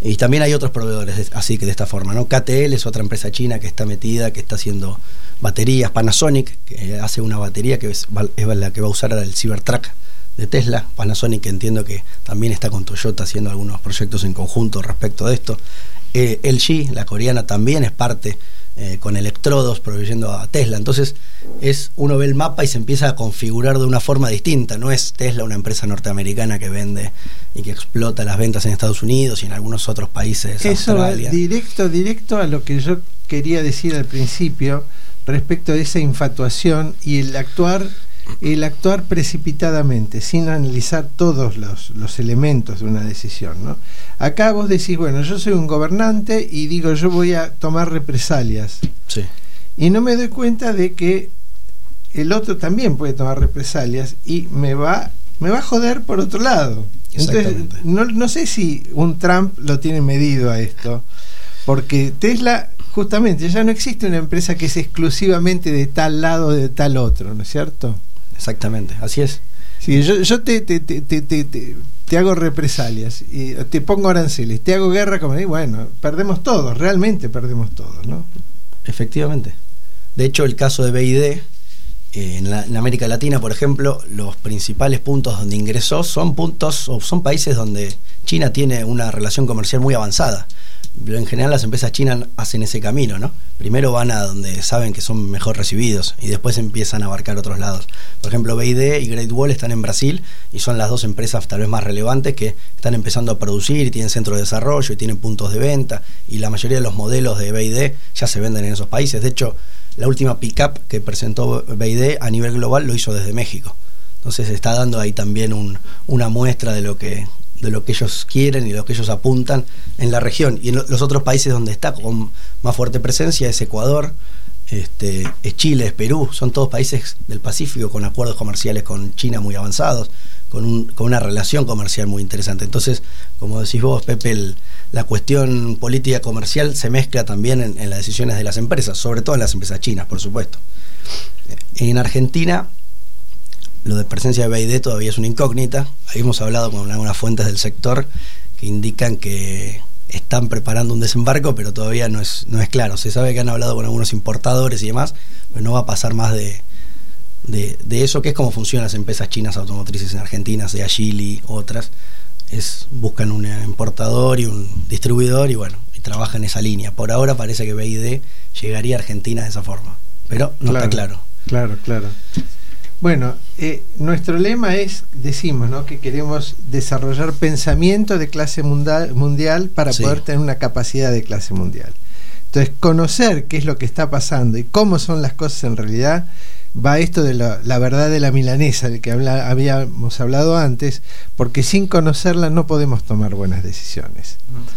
Y también hay otros proveedores así que de esta forma, ¿no? K T L es otra empresa china que está metida, que está haciendo baterías. Panasonic, que hace una batería que es, es la que va a usar el Cybertruck de Tesla. Panasonic, que entiendo que también está con Toyota haciendo algunos proyectos en conjunto respecto de esto. Eh, L G, la coreana, también es parte eh, con electrodos proveyendo a Tesla. Entonces es uno ve el mapa y se empieza a configurar de una forma distinta. No es Tesla una empresa norteamericana que vende y que explota las ventas en Estados Unidos y en algunos otros países. Eso Australia. va directo, directo a lo que yo quería decir al principio respecto de esa infatuación y el actuar el actuar precipitadamente, sin analizar todos los, los elementos de una decisión, ¿no? Acá vos decís, bueno, yo soy un gobernante y digo, yo voy a tomar represalias. Sí. Y no me doy cuenta de que el otro también puede tomar represalias y me va, me va a joder por otro lado. Entonces, no, no sé si un Trump lo tiene medido a esto, porque Tesla, justamente, ya no existe una empresa que es exclusivamente de tal lado o de tal otro, ¿no es cierto? Exactamente, así es. Sí, yo, yo te, te, te, te, te, te hago represalias y te pongo aranceles, te hago guerra, como y bueno, perdemos todos, realmente perdemos todos, ¿no? Efectivamente. De hecho, el caso de B I D eh, en, la, en América Latina, por ejemplo, los principales puntos donde ingresó son puntos o son países donde China tiene una relación comercial muy avanzada. En general las empresas chinas hacen ese camino, ¿no? Primero van a donde saben que son mejor recibidos y después empiezan a abarcar otros lados. Por ejemplo, B I D y Great Wall están en Brasil y son las dos empresas tal vez más relevantes que están empezando a producir y tienen centros de desarrollo y tienen puntos de venta, y la mayoría de los modelos de B I D ya se venden en esos países. De hecho, la última pick-up que presentó B I D a nivel global lo hizo desde México. Entonces se está dando ahí también un, una muestra de lo que de lo que ellos quieren y lo que ellos apuntan en la región. Y en los otros países donde está con más fuerte presencia es Ecuador, este, es Chile, es Perú, son todos países del Pacífico con acuerdos comerciales con China muy avanzados, con, un, con una relación comercial muy interesante. Entonces, como decís vos, Pepe, el, la cuestión política comercial se mezcla también en, en las decisiones de las empresas, sobre todo en las empresas chinas, por supuesto. En Argentina, lo de presencia de B I D todavía es una incógnita. Ahí hemos hablado con algunas fuentes del sector que indican que están preparando un desembarco, pero todavía no es, no es claro. Se sabe que han hablado con algunos importadores y demás, pero no va a pasar más de, de, de eso, que es como funcionan las empresas chinas automotrices en Argentina, sea Geely, otras. Es, buscan un importador y un distribuidor y bueno, y trabajan en esa línea. Por ahora parece que B I D llegaría a Argentina de esa forma, pero no claro, está claro. Claro, claro. Bueno, eh, nuestro lema es, decimos, ¿no?, que queremos desarrollar pensamiento de clase mundial, mundial para sí. poder tener una capacidad de clase mundial. Entonces, conocer qué es lo que está pasando y cómo son las cosas en realidad, va esto de la, la verdad de la milanesa, del que habla, habíamos hablado antes, porque sin conocerla no podemos tomar buenas decisiones.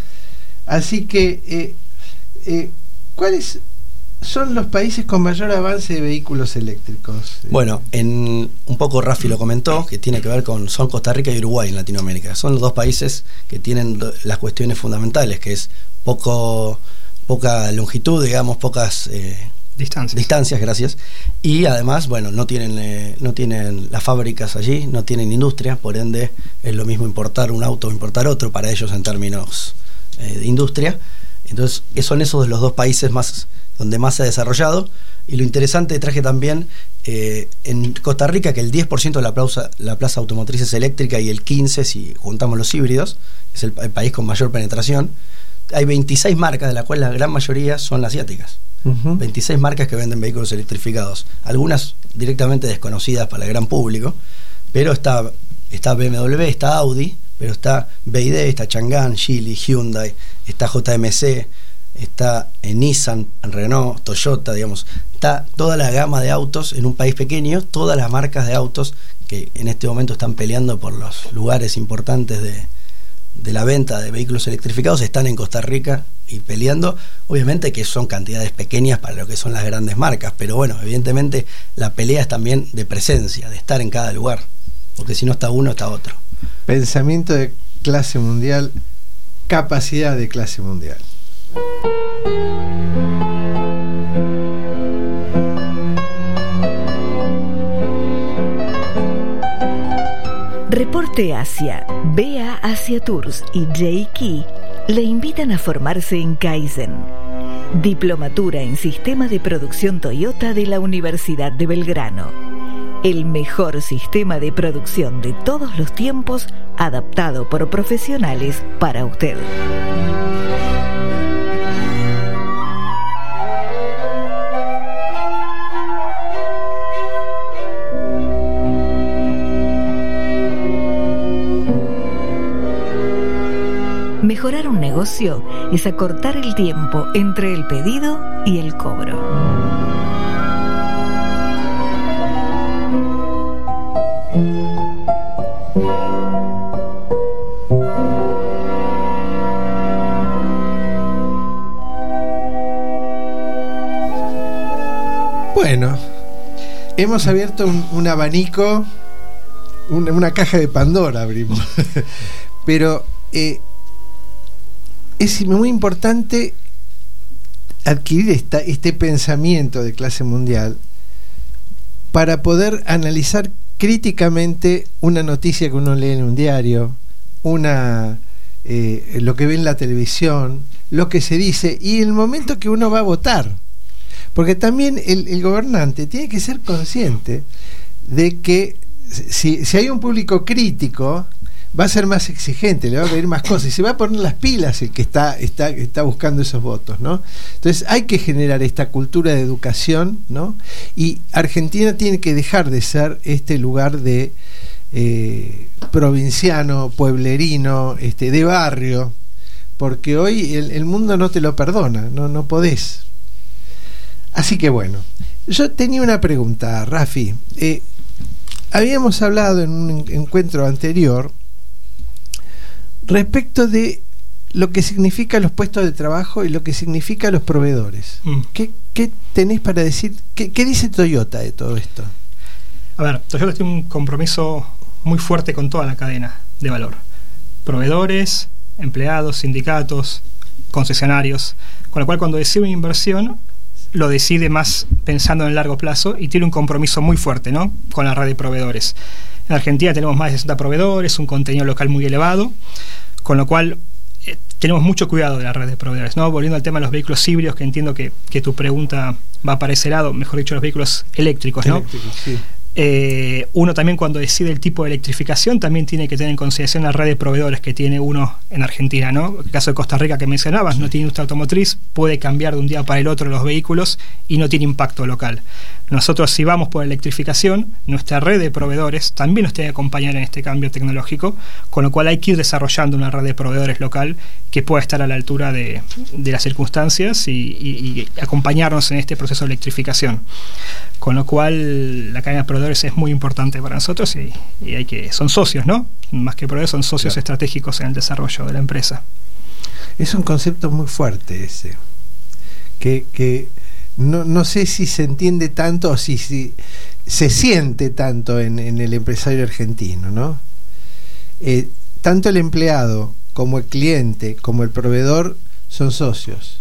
Así que, eh, eh, ¿cuáles son los países con mayor avance de vehículos eléctricos? Bueno, en un poco Rafi lo comentó, que tiene que ver con, son Costa Rica y Uruguay en Latinoamérica. Son los dos países que tienen las cuestiones fundamentales, que es poco, poca longitud, digamos, pocas eh, distancias. distancias, gracias. Y además, bueno, no tienen, eh, no tienen las fábricas allí, no tienen industria, por ende es lo mismo importar un auto o importar otro para ellos en términos eh, de industria. Entonces, son esos de los dos países más donde más se ha desarrollado. Y lo interesante, traje también eh, en Costa Rica, que el diez por ciento de la plaza, la plaza automotriz es eléctrica y el quince por ciento si juntamos los híbridos, es el, el país con mayor penetración. Hay veintiséis marcas, de las cuales la gran mayoría son asiáticas. Uh-huh. veintiséis marcas que venden vehículos electrificados, algunas directamente desconocidas para el gran público, pero está, está B M W, está Audi, pero está B Y D, está Changan, Geely, Hyundai, está J M C, está en Nissan, en Renault, Toyota, digamos, está toda la gama de autos en un país pequeño, todas las marcas de autos que en este momento están peleando por los lugares importantes de, de la venta de vehículos electrificados, están en Costa Rica y peleando. Obviamente que son cantidades pequeñas para lo que son las grandes marcas, pero bueno, evidentemente la pelea es también de presencia, de estar en cada lugar, porque si no está uno, está otro. Pensamiento de clase mundial, capacidad de clase mundial. Reporte Asia, B A Asia Tours y J Key le invitan a formarse en Kaizen, Diplomatura en Sistema de Producción Toyota de la Universidad de Belgrano. El mejor sistema de producción de todos los tiempos, adaptado por profesionales para usted. Mejorar un negocio es acortar el tiempo entre el pedido y el cobro. Bueno, hemos abierto un, un abanico, un, una caja de Pandora abrimos, pero eh, es muy importante adquirir esta, este pensamiento de clase mundial para poder analizar críticamente una noticia que uno lee en un diario, una eh, lo que ve en la televisión, lo que se dice y el momento que uno va a votar. Porque también el, el gobernante tiene que ser consciente de que si, si hay un público crítico, va a ser más exigente, le va a pedir más cosas y se va a poner las pilas el que está, está, está buscando esos votos, ¿no? Entonces hay que generar esta cultura de educación, ¿no? Y Argentina tiene que dejar de ser este lugar de eh, provinciano, pueblerino, este, de barrio, porque hoy el, el mundo no te lo perdona, no, no podés. Así que bueno, yo tenía una pregunta, Rafi. Eh, habíamos hablado en un encuentro anterior respecto de lo que significa los puestos de trabajo y lo que significa los proveedores. Mm. ¿Qué, ¿Qué tenés para decir? ¿Qué, ¿Qué dice Toyota de todo esto? A ver, Toyota tiene un compromiso muy fuerte con toda la cadena de valor. Proveedores, empleados, sindicatos, concesionarios. Con lo cual, cuando decide una inversión, lo decide más pensando en el largo plazo y tiene un compromiso muy fuerte, ¿no?, con la red de proveedores. En Argentina tenemos más de sesenta proveedores, un contenido local muy elevado, con lo cual eh, tenemos mucho cuidado de la red de proveedores, ¿no? Volviendo al tema de los vehículos híbridos, que entiendo que, que tu pregunta va para ese lado, mejor dicho, los vehículos eléctricos, ¿no? Eléctricos, sí. Eh, uno también, cuando decide el tipo de electrificación, también tiene que tener en consideración la red de proveedores que tiene uno en Argentina, ¿no? El caso de Costa Rica que mencionabas, sí. No tiene industria automotriz, puede cambiar de un día para el otro los vehículos y no tiene impacto local. Nosotros, si vamos por electrificación, nuestra red de proveedores también nos tiene que acompañar en este cambio tecnológico, con lo cual hay que ir desarrollando una red de proveedores local que pueda estar a la altura de, de las circunstancias y, y, y acompañarnos en este proceso de electrificación. Con lo cual la cadena de proveedores es muy importante para nosotros y, y hay que son socios, ¿no? Más que proveedores, son socios claro. estratégicos en el desarrollo de la empresa. Es un concepto muy fuerte ese, que, que no, no sé si se entiende tanto o si, si se siente tanto en, en el empresario argentino, ¿no? Eh, tanto el empleado como el cliente como el proveedor son socios.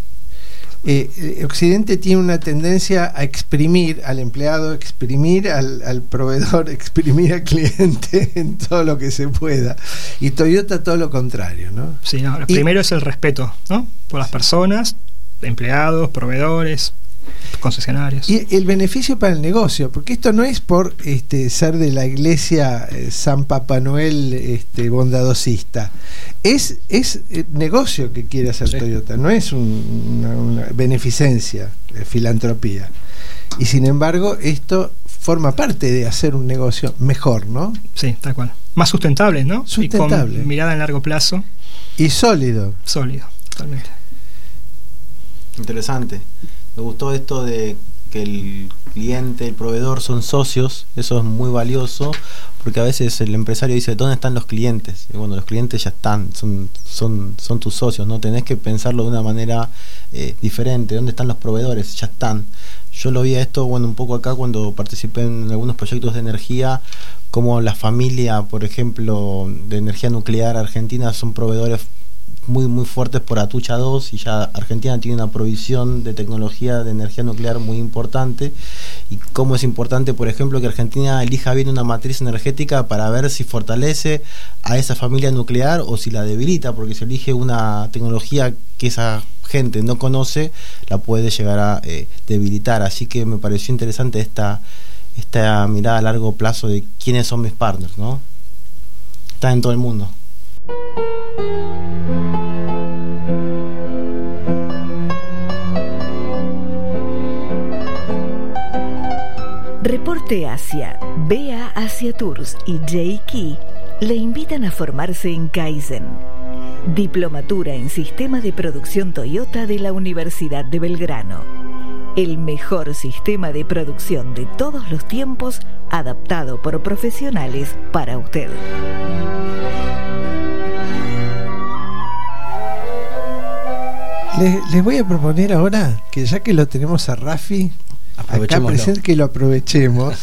Eh, Occidente tiene una tendencia a exprimir al empleado, exprimir al, al proveedor, exprimir al cliente en todo lo que se pueda, y Toyota todo lo contrario, ¿no? Sí, no, lo y, primero es el respeto, ¿no?, por las personas, empleados, proveedores, concesionarios. Y el beneficio para el negocio, porque esto no es por este, ser de la iglesia eh, San Papá Noel este, bondadosista, es, es el negocio que quiere hacer sí. Toyota, no es un, una, una beneficencia, eh, filantropía. Y sin embargo, esto forma parte de hacer un negocio mejor, ¿no? Sí, tal cual. Más sustentable, ¿no? Sustentable. Y con mirada en largo plazo. Y sólido. Sólido, totalmente. Interesante. Me gustó esto de que el cliente, el proveedor son socios. Eso es muy valioso, porque a veces el empresario dice, ¿dónde están los clientes? Y bueno, los clientes ya están, son, son, son tus socios, ¿no? Tenés que pensarlo de una manera eh, diferente. ¿Dónde están los proveedores? Ya están. Yo lo vi a esto, bueno, un poco acá cuando participé en algunos proyectos de energía, como la familia, por ejemplo, de energía nuclear argentina son proveedores muy muy fuertes por Atucha dos, y ya Argentina tiene una provisión de tecnología de energía nuclear muy importante. Y cómo es importante, por ejemplo, que Argentina elija bien una matriz energética para ver si fortalece a esa familia nuclear o si la debilita, porque si elige una tecnología que esa gente no conoce, la puede llegar a eh, debilitar. Así que me pareció interesante esta esta mirada a largo plazo de quiénes son mis partners, ¿no? Está en todo el mundo. Reporte Asia, B A Asia Tours y J-Key le invitan a formarse en Kaizen, Diplomatura en Sistema de Producción Toyota de la Universidad de Belgrano. El mejor sistema de producción de todos los tiempos, adaptado por profesionales para usted. Les, les voy a proponer ahora que, ya que lo tenemos a Rafi acá presente, que lo aprovechemos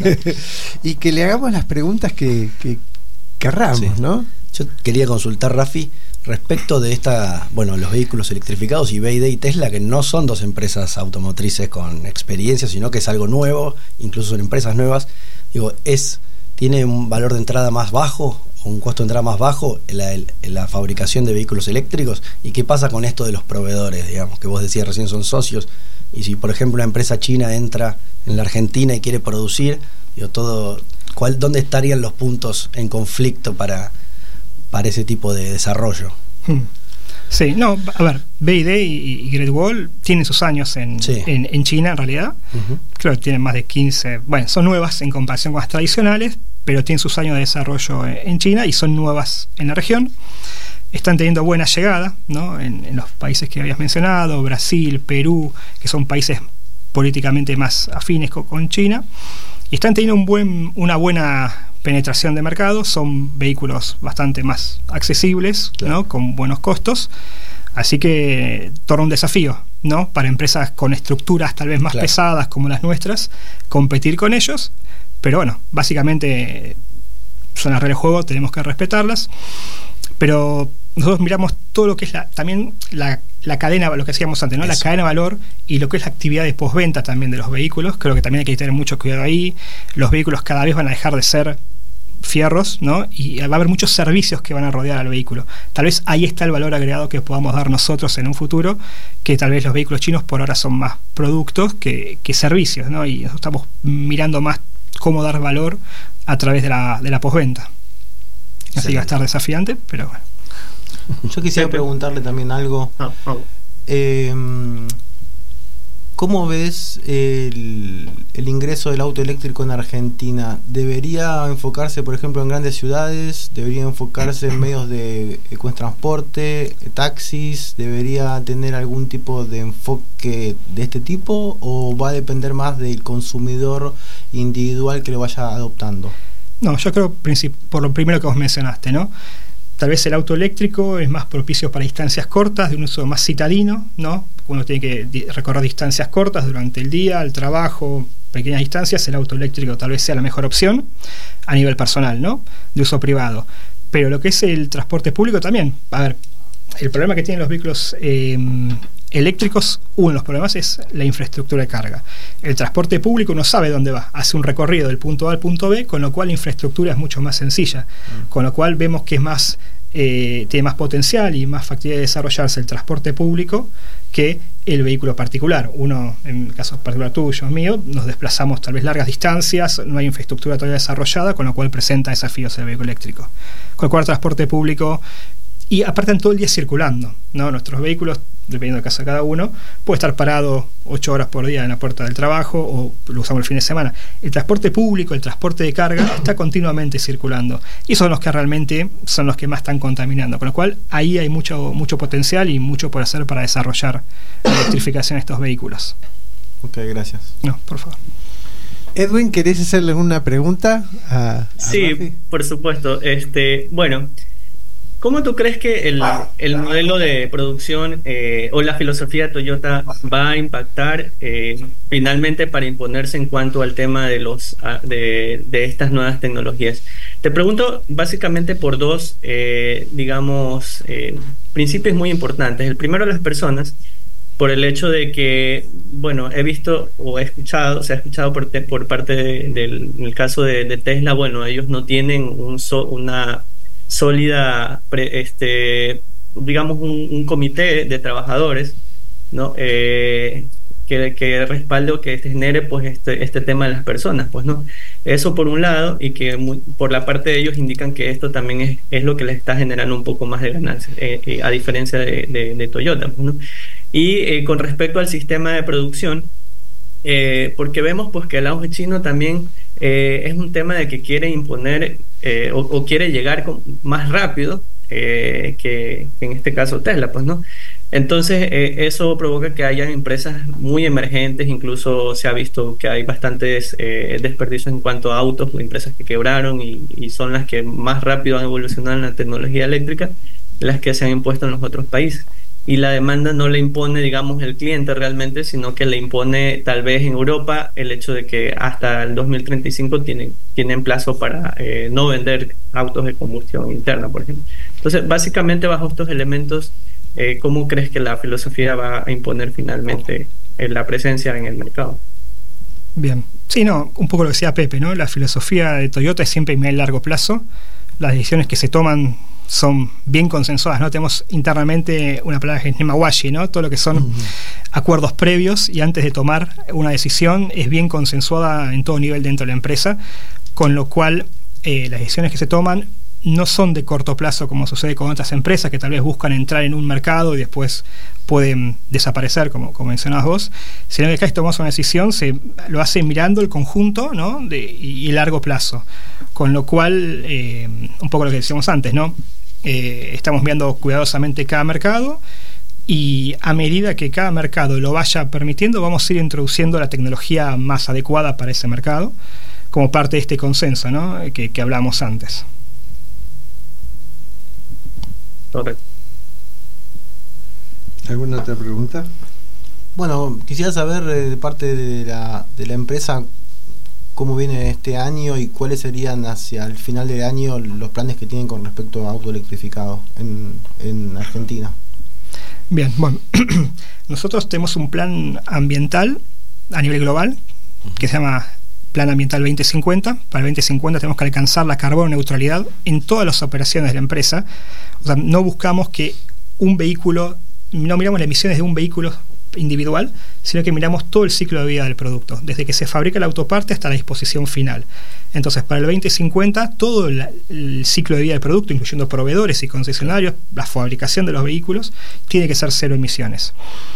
y que le hagamos las preguntas que, que querramos, sí. ¿no? Yo quería consultar, Rafi, respecto de esta, bueno, los vehículos electrificados y B Y D y Tesla, que no son dos empresas automotrices con experiencia, sino que es algo nuevo, incluso son empresas nuevas. Digo, es ¿tiene un valor de entrada más bajo o un costo de entrada más bajo en la, en la fabricación de vehículos eléctricos? ¿Y qué pasa con esto de los proveedores, digamos, que vos decías recién son socios? Y si, por ejemplo, una empresa china entra en la Argentina y quiere producir, digo, todo, ¿cuál, ¿dónde estarían los puntos en conflicto para... para ese tipo de desarrollo? Sí, no, a ver, B Y D y, y Great Wall tienen sus años en, sí. en, en China, en realidad. Uh-huh. Creo que tienen más de quince, bueno, son nuevas en comparación con las tradicionales, pero tienen sus años de desarrollo en China y son nuevas en la región. Están teniendo buena llegada, ¿no? en, en los países que habías mencionado, Brasil, Perú, que son países políticamente más afines con, con China, y están teniendo un buen, una buena penetración de mercado. Son vehículos bastante más accesibles, claro, ¿no? Con buenos costos, así que torna un desafío, ¿no? Para empresas con estructuras tal vez más claro. pesadas como las nuestras, competir con ellos, pero bueno, básicamente son las reglas del juego, tenemos que respetarlas, pero nosotros miramos todo lo que es la, también la, la cadena, lo que decíamos antes, ¿no? Eso. La cadena de valor y lo que es la actividad de postventa también de los vehículos. Creo que también hay que tener mucho cuidado ahí. Los vehículos cada vez van a dejar de ser fierros, ¿no? Y va a haber muchos servicios que van a rodear al vehículo. Tal vez ahí está el valor agregado que podamos dar nosotros en un futuro, que tal vez los vehículos chinos por ahora son más productos que, que servicios, ¿no? Y nosotros estamos mirando más cómo dar valor a través de la, de la postventa. Así que va a estar desafiante, pero bueno. Yo quisiera preguntarle también algo. Oh, oh. Eh, ¿Cómo ves el, el ingreso del auto eléctrico en Argentina? ¿Debería enfocarse, por ejemplo, en grandes ciudades? ¿Debería enfocarse en medios de transporte, taxis? ¿Debería tener algún tipo de enfoque de este tipo? ¿O va a depender más del consumidor individual que lo vaya adoptando? No, yo creo por lo primero que vos mencionaste, ¿no? Tal vez el auto eléctrico es más propicio para distancias cortas, de un uso más citadino, ¿no? Uno tiene que recorrer distancias cortas durante el día, al trabajo, pequeñas distancias. El auto eléctrico tal vez sea la mejor opción a nivel personal, ¿no? De uso privado. Pero lo que es el transporte público también. A ver, el problema que tienen los vehículos eh, eléctricos, uno de los problemas es la infraestructura de carga. El transporte público no sabe dónde va, hace un recorrido del punto A al punto B, con lo cual la infraestructura es mucho más sencilla, mm. con lo cual vemos que es más eh, tiene más potencial y más factibilidad de desarrollarse el transporte público que el vehículo particular. Uno, en el caso particular tuyo, mío, nos desplazamos tal vez largas distancias, no hay infraestructura todavía desarrollada, con lo cual presenta desafíos el vehículo eléctrico. Con lo cual el transporte público, y aparte en todo el día circulando, ¿no? Nuestros vehículos, dependiendo del caso de cada uno, puede estar parado ocho horas por día en la puerta del trabajo o lo usamos el fin de semana. El transporte público, el transporte de carga está continuamente circulando y son los que realmente son los que más están contaminando, con lo cual ahí hay mucho, mucho potencial y mucho por hacer para desarrollar la electrificación de estos vehículos. Ok, gracias. No, por favor. Edwin, ¿querés hacerle una pregunta a, a Sí, Rafi? Por supuesto. Este, bueno, ¿cómo tú crees que el, el modelo de producción eh, o la filosofía de Toyota va a impactar eh, finalmente para imponerse en cuanto al tema de los de, de estas nuevas tecnologías? Te pregunto básicamente por dos, eh, digamos, eh, principios muy importantes. El primero, las personas, por el hecho de que, bueno, he visto o he escuchado, se ha escuchado por, te, por parte de, del en el caso de, de Tesla, bueno, ellos no tienen un so, una sólida, pre, este, digamos, un, un comité de trabajadores, ¿no? Eh, que, que respalde o que genere pues este, este tema de las personas, pues, ¿no? Eso por un lado, y que muy, por la parte de ellos indican que esto también es, es lo que les está generando un poco más de ganancias, eh, eh, a diferencia de, de, de Toyota, pues, ¿no? Y eh, con respecto al sistema de producción, eh, porque vemos pues que el auge chino también eh, es un tema de que quiere imponer eh, o, o quiere llegar con, más rápido eh, que, que en este caso Tesla, pues, ¿no? Entonces eh, eso provoca que hayan empresas muy emergentes, incluso se ha visto que hay bastantes eh, desperdicios en cuanto a autos, empresas que quebraron y, y son las que más rápido han evolucionado en la tecnología eléctrica, las que se han impuesto en los otros países. Y la demanda no le impone, digamos, el cliente realmente, sino que le impone tal vez en Europa el hecho de que hasta el dos mil treinta y cinco tienen, tienen plazo para eh, no vender autos de combustión interna, por ejemplo. Entonces, básicamente bajo estos elementos, eh, ¿cómo crees que la filosofía va a imponer finalmente eh, la presencia en el mercado? Bien, sí, no, un poco lo que decía Pepe, ¿no? La filosofía de Toyota es siempre a largo plazo. Las decisiones que se toman son bien consensuadas, ¿no? Tenemos internamente una palabra que es nemawashi, ¿no? Todo lo que son uh-huh. acuerdos previos, y antes de tomar una decisión es bien consensuada en todo nivel dentro de la empresa, con lo cual eh, las decisiones que se toman no son de corto plazo como sucede con otras empresas que tal vez buscan entrar en un mercado y después pueden desaparecer, como, como mencionabas vos, sino que acá si tomamos una decisión se lo hace mirando el conjunto, ¿no? de, y, y largo plazo, con lo cual eh, un poco lo que decíamos antes, ¿no? Eh, estamos mirando cuidadosamente cada mercado, y a medida que cada mercado lo vaya permitiendo vamos a ir introduciendo la tecnología más adecuada para ese mercado como parte de este consenso, ¿no? que, que hablábamos antes. Correcto. ¿Alguna otra pregunta? Bueno, quisiera saber eh, de parte de la, de la empresa cómo viene este año y cuáles serían hacia el final del año los planes que tienen con respecto a auto electrificado en, en Argentina. Bien, bueno, nosotros tenemos un plan ambiental a nivel global que se llama Plan Ambiental veinte cincuenta. Para el veinte cincuenta tenemos que alcanzar la carbono neutralidad en todas las operaciones de la empresa. O sea, no buscamos que un vehículo, no miramos las emisiones de un vehículo individual, sino que miramos todo el ciclo de vida del producto, desde que se fabrica la autoparte hasta la disposición final. Entonces, para el veinte cincuenta, todo el, el ciclo de vida del producto, incluyendo proveedores y concesionarios, la fabricación de los vehículos, tiene que ser cero emisiones.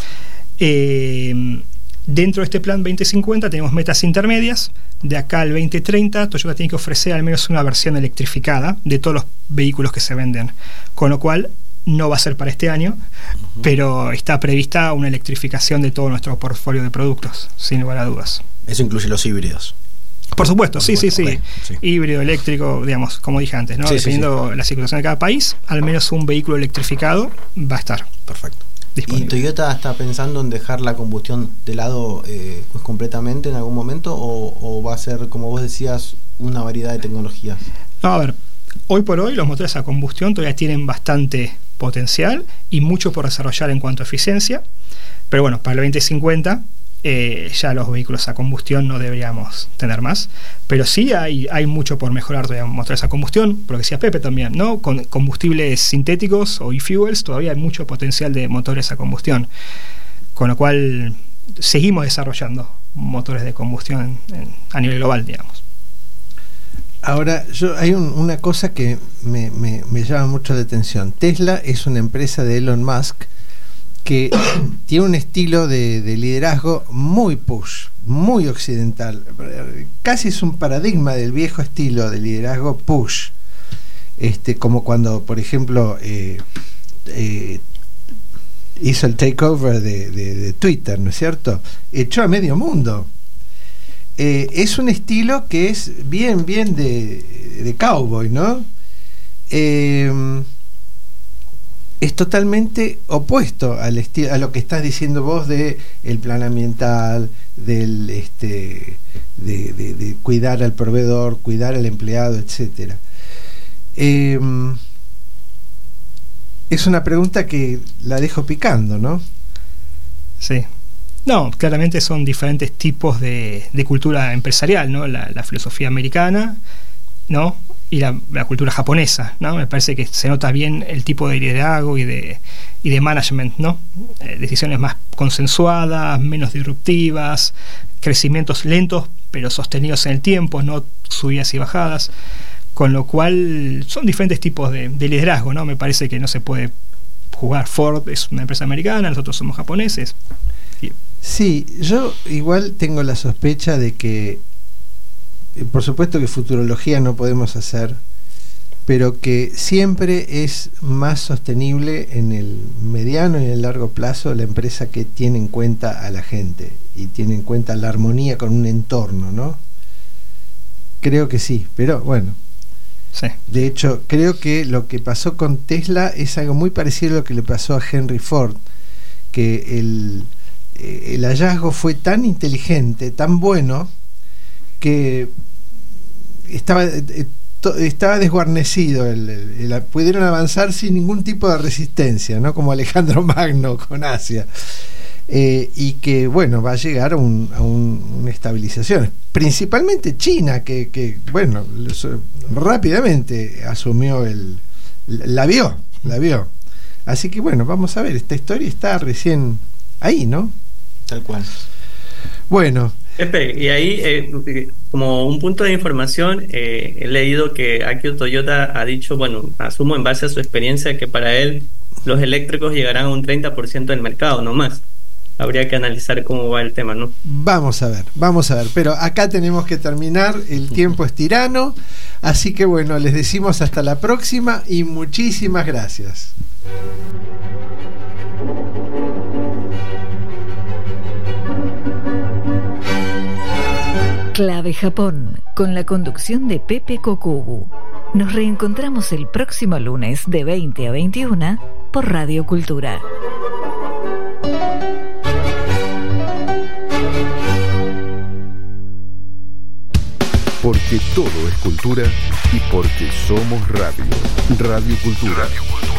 Eh, dentro de este plan veinte cincuenta tenemos metas intermedias. De acá al veinte treinta, Toyota tiene que ofrecer al menos una versión electrificada de todos los vehículos que se venden, con lo cual no va a ser para este año, uh-huh. pero está prevista una electrificación de todo nuestro portfolio de productos, sin lugar a dudas. Eso incluye los híbridos. Por supuesto, Por sí, supuesto. sí, sí, okay, sí. Híbrido, eléctrico, digamos, como dije antes, ¿no? Sí, Dependiendo sí, sí. la situación de cada país, al menos un vehículo electrificado va a estar. Perfecto. ¿Y Toyota está pensando en dejar la combustión de lado eh, pues completamente en algún momento o, o va a ser, como vos decías, una variedad de tecnologías? No, a ver, hoy por hoy los motores a combustión todavía tienen bastante potencial y mucho por desarrollar en cuanto a eficiencia, pero bueno, para el veinte cincuenta eh, ya los vehículos a combustión no deberíamos tener más, pero sí hay, hay mucho por mejorar todavía en motores a combustión, por lo que decía Pepe también, ¿no? Con combustibles sintéticos o e-fuels todavía hay mucho potencial de motores a combustión, con lo cual seguimos desarrollando motores de combustión en, en, a nivel global, digamos. Ahora, yo hay un, una cosa que me, me, me llama mucho la atención. Tesla es una empresa de Elon Musk que tiene un estilo de, de liderazgo muy push, muy occidental. Casi es un paradigma del viejo estilo de liderazgo push. Este, como cuando, por ejemplo, eh, eh, hizo el takeover de, de, de Twitter, ¿no es cierto? Echó a medio mundo. Eh, es un estilo que es bien, bien de, de cowboy, ¿no? Eh, es totalmente opuesto al esti- a lo que estás diciendo vos de el plan ambiental, del este, de, de, de cuidar al proveedor, cuidar al empleado, etcétera. Eh, es una pregunta que la dejo picando, ¿no? Sí. No, claramente son diferentes tipos de, de cultura empresarial, ¿no? La, la filosofía americana, ¿no? Y la, la cultura japonesa, ¿no? Me parece que se nota bien el tipo de liderazgo y de, y de management, ¿no? Eh, decisiones más consensuadas, menos disruptivas, crecimientos lentos pero sostenidos en el tiempo, no subidas y bajadas, con lo cual son diferentes tipos de, de liderazgo, ¿no? Me parece que no se puede jugar. Ford es una empresa americana, nosotros somos japoneses. Y, sí, yo igual tengo la sospecha de que, por supuesto que futurología no podemos hacer, pero que siempre es más sostenible en el mediano y en el largo plazo la empresa que tiene en cuenta a la gente y tiene en cuenta la armonía con un entorno, ¿no? Creo que sí, pero bueno. Sí. De hecho, creo que lo que pasó con Tesla es algo muy parecido a lo que le pasó a Henry Ford, que el, el hallazgo fue tan inteligente, tan bueno, que estaba, estaba desguarnecido, el, el, el, pudieron avanzar sin ningún tipo de resistencia, ¿no? Como Alejandro Magno con Asia. Eh, y que bueno, va a llegar a, un, a un, una estabilización, principalmente China, que, que bueno, rápidamente asumió el, la vio, la vio. Así que bueno, vamos a ver, esta historia está recién ahí, ¿no? Tal cual. Bueno. Pepe, y ahí, eh, como un punto de información, eh, he leído que Akio Toyoda ha dicho, bueno, asumo en base a su experiencia, que para él los eléctricos llegarán a un treinta por ciento del mercado, no más. Habría que analizar cómo va el tema, ¿no? Vamos a ver, vamos a ver. Pero acá tenemos que terminar, el tiempo es tirano. Así que bueno, les decimos hasta la próxima y muchísimas gracias. Clave Japón, con la conducción de Pepe Kokubu. Nos reencontramos el próximo lunes de veinte a veintiuna por Radio Cultura. Porque todo es cultura y porque somos radio. Radio Cultura. Radio Cultura.